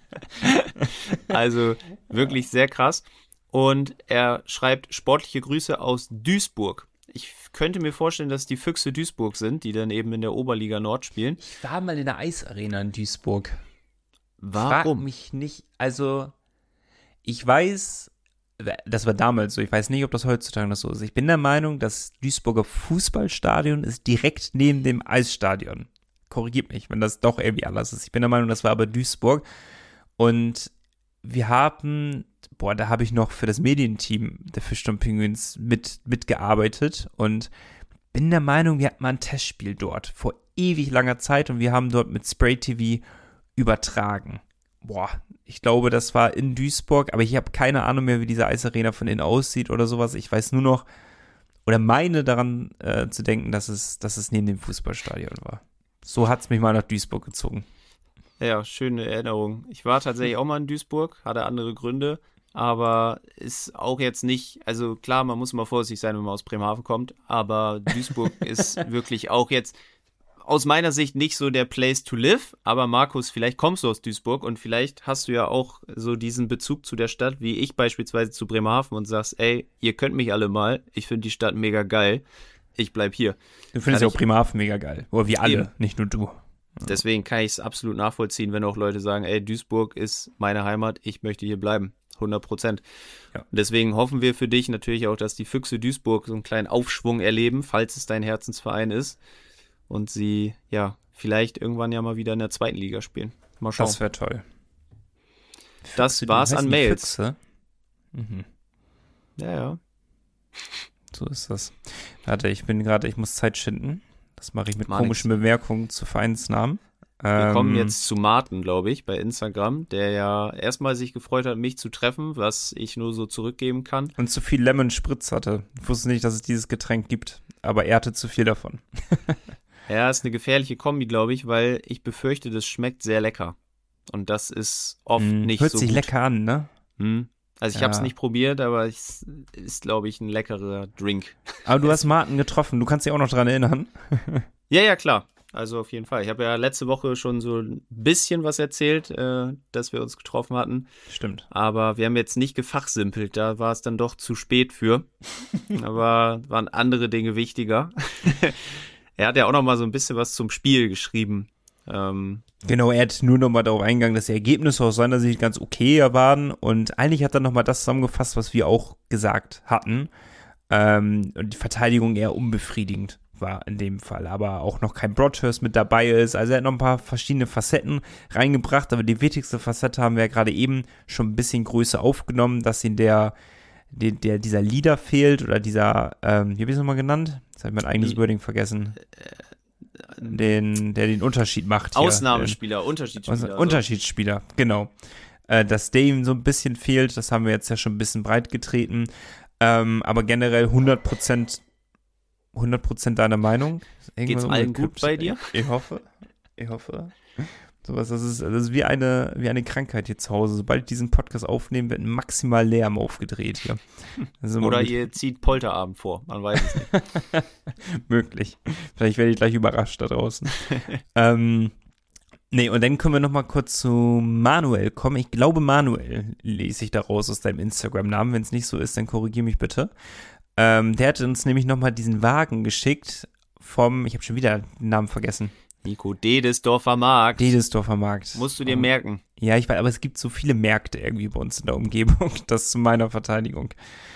Also wirklich sehr krass. Und er schreibt sportliche Grüße aus Duisburg. Ich könnte mir vorstellen, dass die Füchse Duisburg sind, die dann eben in der Oberliga Nord spielen. Ich war mal in der Eisarena in Duisburg. Warum? Frag mich nicht, also ich weiß, das war damals so, ich weiß nicht, ob das heutzutage noch so ist. Ich bin der Meinung, das Duisburger Fußballstadion ist direkt neben dem Eisstadion. Korrigiert mich, wenn das doch irgendwie anders ist. Ich bin der Meinung, das war aber Duisburg. Und wir haben, boah, da habe ich noch für das Medienteam der Fischtown Penguins mit, mitgearbeitet und bin der Meinung, wir hatten mal ein Testspiel dort vor ewig langer Zeit und wir haben dort mit Spray T V übertragen. Boah, ich glaube, das war in Duisburg, aber ich habe keine Ahnung mehr, wie diese Eisarena von innen aussieht oder sowas. Ich weiß nur noch, oder meine daran äh, zu denken, dass es, dass es neben dem Fußballstadion war. So hat es mich mal nach Duisburg gezogen. Ja, schöne Erinnerung. Ich war tatsächlich auch mal in Duisburg, hatte andere Gründe, aber ist auch jetzt nicht, also klar, man muss mal vorsichtig sein, wenn man aus Bremerhaven kommt, aber Duisburg ist wirklich auch jetzt aus meiner Sicht nicht so der Place to live, aber Markus, vielleicht kommst du aus Duisburg und vielleicht hast du ja auch so diesen Bezug zu der Stadt, wie ich beispielsweise zu Bremerhaven und sagst, ey, ihr könnt mich alle mal, ich finde die Stadt mega geil, ich bleib hier. Du findest ja auch Bremerhaven mega geil, oder wir alle, Eben. Nicht nur du. Deswegen kann ich es absolut nachvollziehen, wenn auch Leute sagen, ey, Duisburg ist meine Heimat, ich möchte hier bleiben, hundert Prozent. Ja. Und deswegen hoffen wir für dich natürlich auch, dass die Füchse Duisburg so einen kleinen Aufschwung erleben, falls es dein Herzensverein ist. Und sie, ja, vielleicht irgendwann ja mal wieder in der zweiten Liga spielen. Mal schauen. Das wäre toll. Das Füchse, war's die heißen an die Mails. Füchse? Mhm. Ja, ja. So ist das. Warte, ich bin gerade, ich muss Zeit schinden. Das mache ich mit Mach komischen nix. Bemerkungen zu Vereinsnamen. Wir Ähm, kommen jetzt zu Martin, glaube ich, bei Instagram, der ja erstmal sich gefreut hat, mich zu treffen, was ich nur so zurückgeben kann. Und zu viel Lemon Spritz hatte. Ich wusste nicht, dass es dieses Getränk gibt, aber er hatte zu viel davon. Ja, ist eine gefährliche Kombi, glaube ich, weil ich befürchte, das schmeckt sehr lecker. Und das ist oft Mm, nicht hört so sich gut. lecker an, ne? Hm. Also ich Ja. habe es nicht probiert, aber es ist, glaube ich, ein leckerer Drink. Aber du hast Martin getroffen, du kannst dich auch noch dran erinnern. Ja, ja, klar. Also auf jeden Fall. Ich habe ja letzte Woche schon so ein bisschen was erzählt, äh, dass wir uns getroffen hatten. Stimmt. Aber wir haben jetzt nicht gefachsimpelt. Da war es dann doch zu spät für. Aber waren andere Dinge wichtiger. Er hat ja auch noch mal so ein bisschen was zum Spiel geschrieben. Ähm, Genau, er hat nur noch mal darauf eingegangen, dass die Ergebnisse aus seiner Sicht ganz okay waren. Und eigentlich hat er noch mal das zusammengefasst, was wir auch gesagt hatten. Ähm, und die Verteidigung eher unbefriedigend war in dem Fall, aber auch noch kein Broadhurst mit dabei ist. Also er hat noch ein paar verschiedene Facetten reingebracht, aber die wichtigste Facette haben wir ja gerade eben schon ein bisschen größer aufgenommen, dass ihn der, der, der dieser Leader fehlt oder dieser, ähm, wie habe ich es nochmal genannt? Jetzt habe ich mein eigenes Die- Wording vergessen. Den, der den Unterschied macht hier. Ausnahmespieler, Unterschiedsspieler. Also also. Unterschiedsspieler, genau. Äh, dass der ihm so ein bisschen fehlt, das haben wir jetzt ja schon ein bisschen breit getreten. Ähm, aber generell hundert Prozent hundert Prozent deiner Meinung. Irgendwas Geht's allen gut umgekippt. bei dir? Ich hoffe. Ich hoffe. Sowas, das ist, das ist wie eine, wie eine Krankheit hier zu Hause. Sobald ich diesen Podcast aufnehme, wird maximal Lärm aufgedreht hier. Also Oder mit- ihr zieht Polterabend vor, man weiß es nicht. Möglich. Vielleicht werde ich gleich überrascht da draußen. ähm, nee, und dann können wir noch mal kurz zu Manuel kommen. Ich glaube, Manuel lese ich daraus aus deinem Instagram-Namen. Wenn es nicht so ist, dann korrigiere mich bitte. Ähm, der hat uns nämlich noch mal diesen Wagen geschickt vom, ich habe schon wieder den Namen vergessen, Nico Dedesdorfer Markt. Dedesdorfer Markt. Musst du dir merken. Ja, ich weiß, aber es gibt so viele Märkte irgendwie bei uns in der Umgebung, das zu meiner Verteidigung.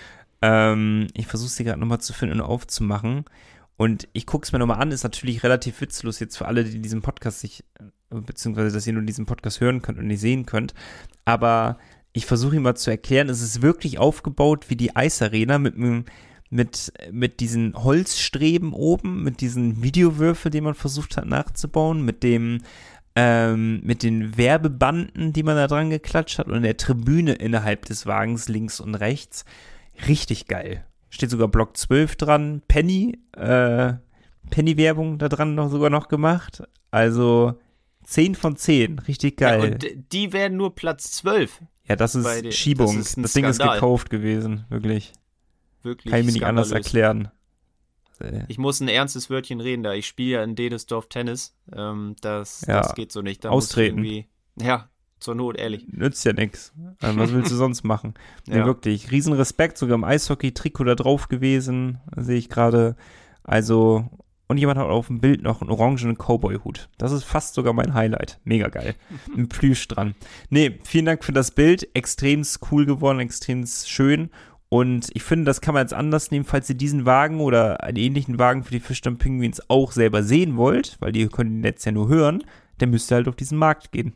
Ähm, ich versuche sie gerade nochmal zu finden und aufzumachen. Und ich gucke es mir nochmal an, ist natürlich relativ witzlos jetzt für alle, die diesen Podcast sich, beziehungsweise, dass ihr nur diesen Podcast hören könnt und nicht sehen könnt. Aber ich versuche ihm mal zu erklären, es ist wirklich aufgebaut wie die Eisarena mit einem mit, mit diesen Holzstreben oben, mit diesen Videowürfeln, die man versucht hat nachzubauen, mit dem, ähm, mit den Werbebanden, die man da dran geklatscht hat und der Tribüne innerhalb des Wagens links und rechts. Richtig geil. Steht sogar Block zwölf dran, Penny, äh, Penny-Werbung da dran noch sogar noch gemacht. Also zehn von zehn, richtig geil. Ja, und d- die werden nur Platz zwölf. Ja, das ist Bei den- Schiebung. das Das, ist ein Ding ist Skandal. gekauft gewesen, wirklich. Wirklich Kann ich mir nicht anders skandalös. erklären. Äh, Ich muss ein ernstes Wörtchen reden da. Ich spiele ja in Dedesdorf Tennis. Ähm, das, Ja, das geht so nicht. Da austreten. Muss ich irgendwie, ja, zur Not, ehrlich. Nützt ja nichts. Was willst du sonst machen? Nee, Ja. wirklich. Riesenrespekt, sogar im Eishockey-Trikot da drauf gewesen, sehe ich gerade. Also, und jemand hat auf dem Bild noch einen orangenen Cowboy-Hut. Das ist fast sogar mein Highlight. Mega geil. Ein Plüsch dran. Nee, vielen Dank für das Bild. Extrem cool geworden, extrem schön. Und ich finde, das kann man jetzt anders nehmen, falls ihr diesen Wagen oder einen ähnlichen Wagen für die Fischdamm Penguins auch selber sehen wollt, weil ihr könnt ihn jetzt ja nur hören, dann müsst ihr halt auf diesen Markt gehen.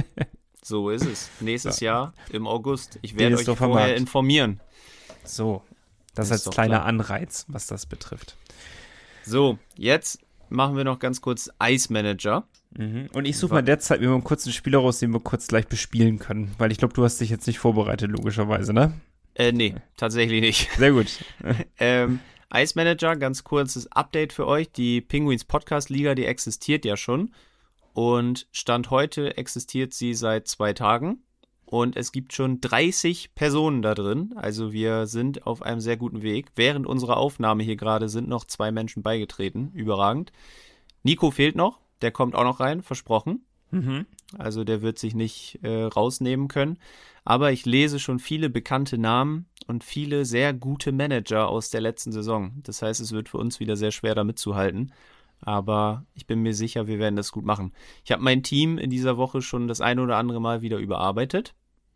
So ist es. Nächstes Ja. Jahr im August. Ich werde euch Dedesdorfer vorher Markt. informieren. So, das Ist als doch kleiner klar. Anreiz, was das betrifft. So, jetzt machen wir noch ganz kurz Ice Manager. Mhm. Und ich suche mal derzeit mir mal einen kurzen Spieler raus, den wir kurz gleich bespielen können, weil ich glaube, du hast dich jetzt nicht vorbereitet, logischerweise, ne? Äh, nee, tatsächlich nicht. Sehr gut. ähm, Ice Manager, ganz kurzes Update für euch. Die Penguins Podcast Liga, die existiert ja schon. Und Stand heute existiert sie seit zwei Tagen. Und es gibt schon dreißig Personen da drin. Also wir sind auf einem sehr guten Weg. Während unserer Aufnahme hier gerade sind noch zwei Menschen beigetreten. Überragend. Nico fehlt noch. Der kommt auch noch rein, versprochen. Mhm. Also der wird sich nicht äh, rausnehmen können. Aber ich lese schon viele bekannte Namen und viele sehr gute Manager aus der letzten Saison. Das heißt, es wird für uns wieder sehr schwer, da mitzuhalten. Aber ich bin mir sicher, wir werden das gut machen. Ich habe mein Team in dieser Woche schon das eine oder andere Mal wieder überarbeitet.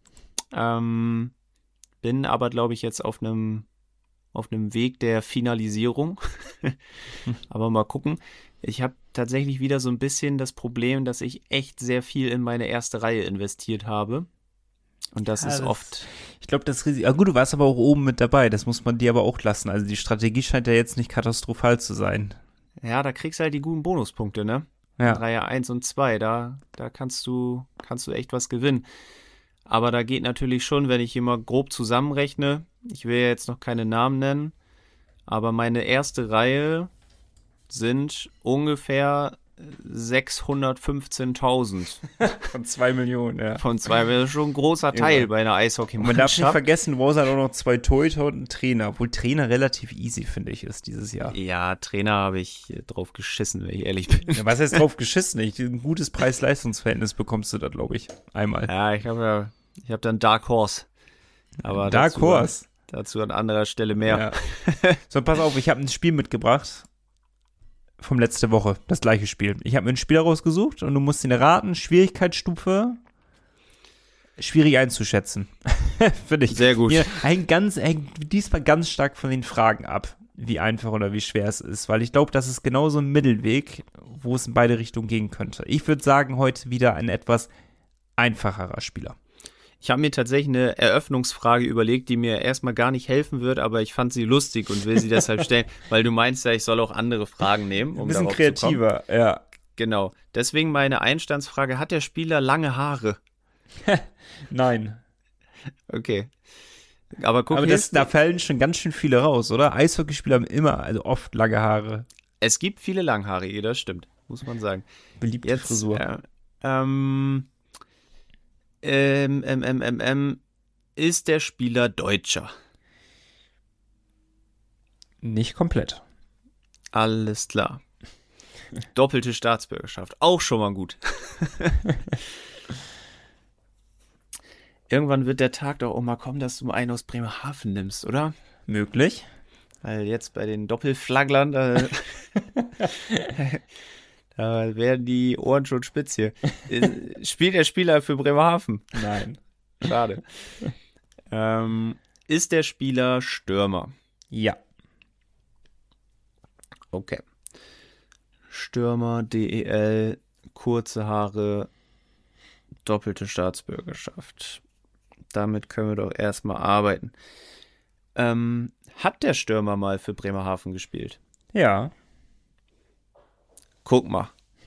Ähm, bin aber, glaube ich, jetzt auf einem auf einem Weg der Finalisierung. Aber mal gucken. Ich habe tatsächlich wieder so ein bisschen das Problem, dass ich echt sehr viel in meine erste Reihe investiert habe. Und das Ja, ist das- oft. Ich glaube, das Risiko. Ah, gut, du warst aber auch oben mit dabei. Das muss man dir aber auch lassen. Also die Strategie scheint ja jetzt nicht katastrophal zu sein. Ja, da kriegst du halt die guten Bonuspunkte, ne? Ja. Reihe eins und zwei, da, da kannst du, kannst du echt was gewinnen. Aber da geht natürlich schon, wenn ich hier mal grob zusammenrechne, ich will ja jetzt noch keine Namen nennen, aber meine erste Reihe sind ungefähr sechshundertfünfzehntausend. Von zwei Millionen, ja. Von zwei, das ist schon ein großer Teil ja. bei einer Eishockeymannschaft. Man darf nicht vergessen, Wars hat auch noch zwei Torhüter und einen Trainer, obwohl Trainer relativ easy, finde ich, ist dieses Jahr. Ja, Trainer habe ich drauf geschissen, wenn ich ehrlich bin. Ja, was heißt drauf geschissen? Ich, ein gutes Preis-Leistungs-Verhältnis bekommst du da, glaube ich, einmal. Ja, ich habe ja, ich habe dann Dark Horse. Aber Dark dazu, Horse? Dazu an anderer Stelle mehr. Ja. So, pass auf, ich habe ein Spiel mitgebracht vom letzte Woche, das gleiche Spiel. Ich habe mir ein Spiel rausgesucht und du musst ihn erraten, Schwierigkeitsstufe schwierig einzuschätzen. Finde ich. Sehr gut. Hier, ein ganz, hängt diesmal ganz stark von den Fragen ab, wie einfach oder wie schwer es ist, weil ich glaube, das ist genau so ein Mittelweg, wo es in beide Richtungen gehen könnte. Ich würde sagen, heute wieder ein etwas einfacherer Spieler. Ich habe mir tatsächlich eine Eröffnungsfrage überlegt, die mir erstmal gar nicht helfen wird, aber ich fand sie lustig und will sie deshalb stellen, weil du meinst ja, ich soll auch andere Fragen nehmen. Um ein bisschen darauf kreativer, zu kommen. Ja. Genau. Deswegen meine Einstandsfrage, hat der Spieler lange Haare? Nein. Okay. Aber guck, aber das, da fallen schon ganz schön viele raus, oder? Eishockeyspieler haben immer, also oft lange Haare. Es gibt viele Langhaarige, das stimmt, muss man sagen. Beliebte Jetzt, Frisur. Äh, ähm... Ähm, ähm, ähm, ähm, ähm, ist der Spieler Deutscher? Nicht komplett. Alles klar. Doppelte Staatsbürgerschaft, auch schon mal gut. Irgendwann wird der Tag doch auch mal kommen, dass du mal einen aus Bremerhaven nimmst, oder? Möglich. Weil jetzt bei den Doppelflagglern, da, da werden die Ohren schon spitz hier. Spielt der Spieler für Bremerhaven? Nein. Schade. ähm, ist der Spieler Stürmer? Ja. Okay. Stürmer, D E L, kurze Haare, doppelte Staatsbürgerschaft. Damit können wir doch erstmal arbeiten. Ähm, hat der Stürmer mal für Bremerhaven gespielt? Ja. Guck mal.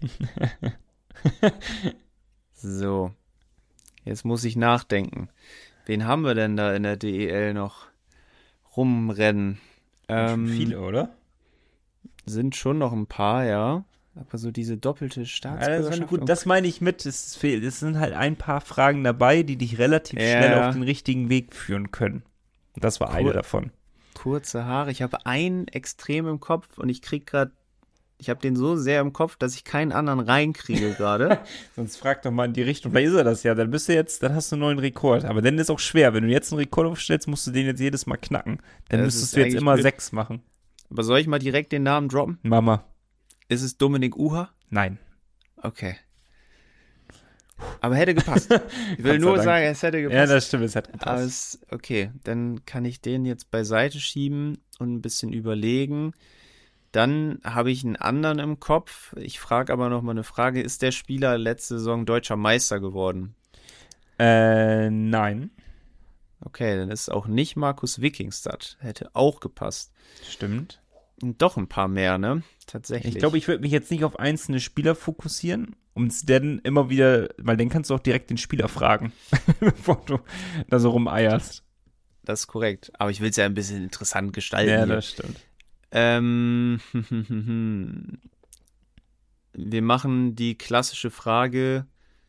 So. Jetzt muss ich nachdenken. Wen haben wir denn da in der D E L noch rumrennen? Ähm, viele, oder? Sind schon noch ein paar, ja. Aber so diese doppelte Staatsbürgerschaft. Ja, das, gut, das meine ich mit. Es, fehlt, es sind halt ein paar Fragen dabei, die dich relativ ja. schnell auf den richtigen Weg führen können. Und das war cool. Eine davon. Kurze Haare. Ich habe einen extrem im Kopf und ich krieg gerade, ich habe den so sehr im Kopf, dass ich keinen anderen reinkriege gerade. Sonst frag doch mal in die Richtung. Vielleicht ist er das ja. Dann bist du jetzt, dann hast du einen neuen Rekord. Aber dann ist es auch schwer. Wenn du jetzt einen Rekord aufstellst, musst du den jetzt jedes Mal knacken. Dann das müsstest du jetzt immer blöd. sechs machen. Aber soll ich mal direkt den Namen droppen? Mama. Ist es Dominik Uha? Nein. Okay. Aber hätte gepasst. Ich will nur sagen, es hätte gepasst. Ja, das stimmt, es hat gepasst. Es, okay, dann kann ich den jetzt beiseite schieben und ein bisschen überlegen. Dann habe ich einen anderen im Kopf. Ich frage aber noch mal eine Frage. Ist der Spieler letzte Saison deutscher Meister geworden? Äh, nein. Okay, dann ist auch nicht Markus Wikingstad. Hätte auch gepasst. Stimmt. Und doch ein paar mehr, ne? Tatsächlich. Ich glaube, ich würde mich jetzt nicht auf einzelne Spieler fokussieren, um es dann immer wieder, weil dann kannst du auch direkt den Spieler fragen, bevor du da so rumeierst. Das ist korrekt. Aber ich will es ja ein bisschen interessant gestalten. Ja, hier. Das stimmt. Ähm, wir machen die klassische Frage: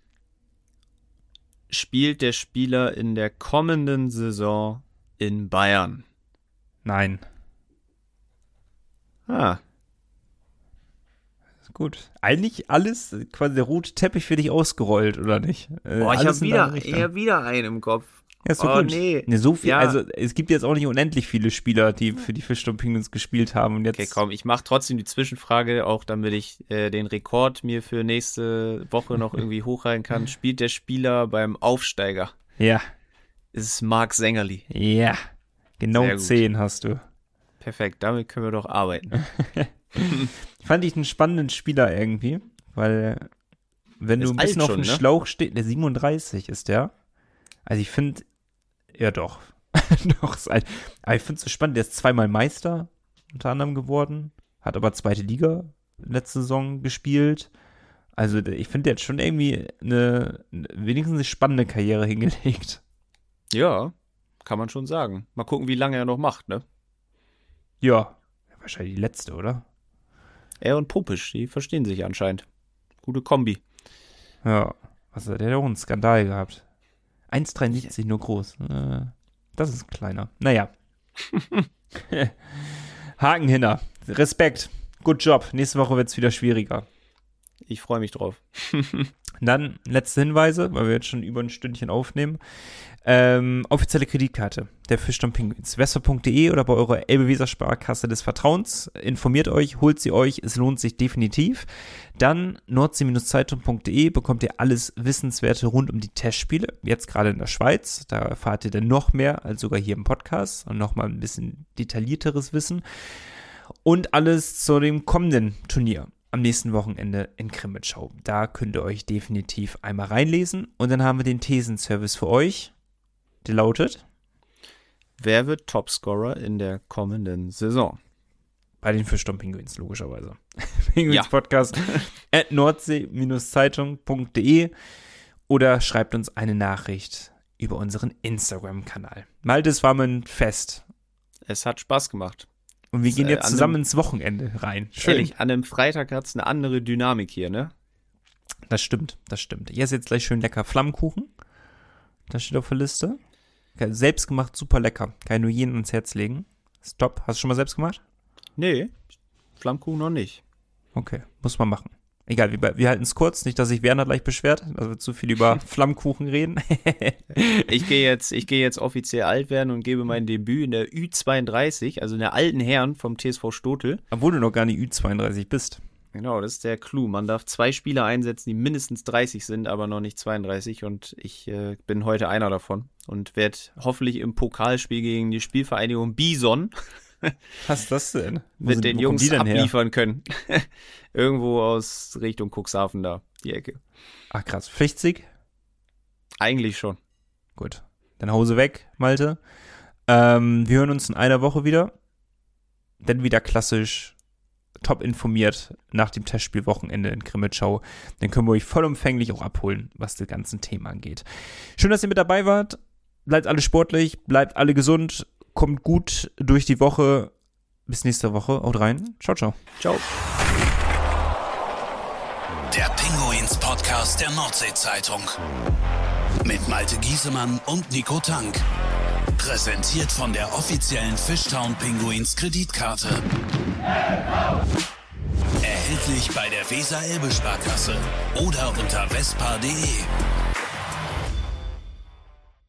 Spielt der Spieler in der kommenden Saison in Bayern? Nein. Ah. Gut. Eigentlich alles, quasi der rote Teppich für dich ausgerollt, oder nicht? Boah, ich habe wieder, hab wieder einen im Kopf. Ja, ist so oh, gut. Nee. Nee, so viel, ja. Also es gibt jetzt auch nicht unendlich viele Spieler, die für die Fischtown Penguins gespielt haben. Und jetzt okay, komm, ich mache trotzdem die Zwischenfrage, auch damit ich äh, den Rekord mir für nächste Woche noch irgendwie hochhalten kann. Spielt der Spieler beim Aufsteiger? Ja. Ist es Marc Sängerli? Ja. Genau zehn hast du. Perfekt, damit können wir doch arbeiten. Fand ich einen spannenden Spieler irgendwie, weil wenn du ein bisschen auf dem Schlauch stehst, der siebenunddreißig ist der. Also ich finde, ja doch, doch ist alt. Aber ich finde es so spannend, der ist zweimal Meister unter anderem geworden, hat aber zweite Liga letzte Saison gespielt. Also ich finde, der hat schon irgendwie eine, wenigstens eine spannende Karriere hingelegt. Ja, kann man schon sagen. Mal gucken, wie lange er noch macht, ne? Ja, wahrscheinlich die letzte, oder? Er und Popisch, die verstehen sich anscheinend. Gute Kombi. Ja, was hat der da auch einen Skandal gehabt? eins Komma dreiundsiebzig nur groß. Das ist kleiner. Naja. Haken hinter. Respekt. Good Job. Nächste Woche wird es wieder schwieriger. Ich freue mich drauf. Dann letzte Hinweise, weil wir jetzt schon über ein Stündchen aufnehmen. Ähm, offizielle Kreditkarte der Fischtown Pinguins. Vespa punkt de oder bei eurer Elbe-Weser-Sparkasse des Vertrauens. Informiert euch, holt sie euch, es lohnt sich definitiv. Dann nordsee Zeitung punkt de bekommt ihr alles Wissenswerte rund um die Testspiele. Jetzt gerade in der Schweiz, da erfahrt ihr dann noch mehr als sogar hier im Podcast und nochmal ein bisschen detaillierteres Wissen. Und alles zu dem kommenden Turnier am nächsten Wochenende in Krimitschau. Da könnt ihr euch definitiv einmal reinlesen. Und dann haben wir den Thesenservice für euch. Der lautet: Wer wird Topscorer in der kommenden Saison? Bei den Fischtown Pinguins, logischerweise. Pinguins Podcast at nordsee Zeitung punkt de oder schreibt uns eine Nachricht über unseren Instagram-Kanal. Malte, es war mir ein Fest. Es hat Spaß gemacht. Und wir gehen jetzt zusammen ins Wochenende rein. Schön. Ehrlich, an einem Freitag hat es eine andere Dynamik hier, ne? Das stimmt, das stimmt. Ich esse jetzt gleich schön lecker Flammkuchen. Das steht auf der Liste. Selbstgemacht, super lecker. Kann ich nur jeden ans Herz legen. Ist top. Hast du schon mal selbst gemacht? Nee, Flammkuchen noch nicht. Okay, muss man machen. Egal, wir, wir halten es kurz. Nicht, dass sich Werner gleich beschwert, dass wir zu viel über Flammkuchen reden. ich gehe jetzt, ich gehe jetzt offiziell alt werden und gebe mein Debüt in der Ü zweiunddreißig, also in der alten Herren vom T S V Stotel. Obwohl du noch gar nicht Ü zweiunddreißig bist. Genau, das ist der Clou. Man darf zwei Spieler einsetzen, die mindestens dreißig sind, aber noch nicht zweiunddreißig. Und ich äh, bin heute einer davon und werde hoffentlich im Pokalspiel gegen die Spielvereinigung Bison was ist das denn? Wo mit sind, den Jungs abliefern her? können. Irgendwo aus Richtung Cuxhaven da, die Ecke. Ach krass, Pflichtsieg? Eigentlich schon. Gut, dann Hause weg, Malte. Ähm, wir hören uns in einer Woche wieder. Dann wieder klassisch top informiert nach dem Testspielwochenende in Krimitschau. Dann können wir euch vollumfänglich auch abholen, was das ganze Thema angeht. Schön, dass ihr mit dabei wart. Bleibt alle sportlich, bleibt alle gesund, kommt gut durch die Woche. Bis nächste Woche. Haut rein. Ciao, ciao. Ciao. Der Pinguins Podcast der Nordsee-Zeitung. Mit Malte Giesemann und Nico Tank. Präsentiert von der offiziellen Fischtown Pinguins Kreditkarte. Erhältlich bei der Weser-Elbe-Sparkasse oder unter vespa punkt de.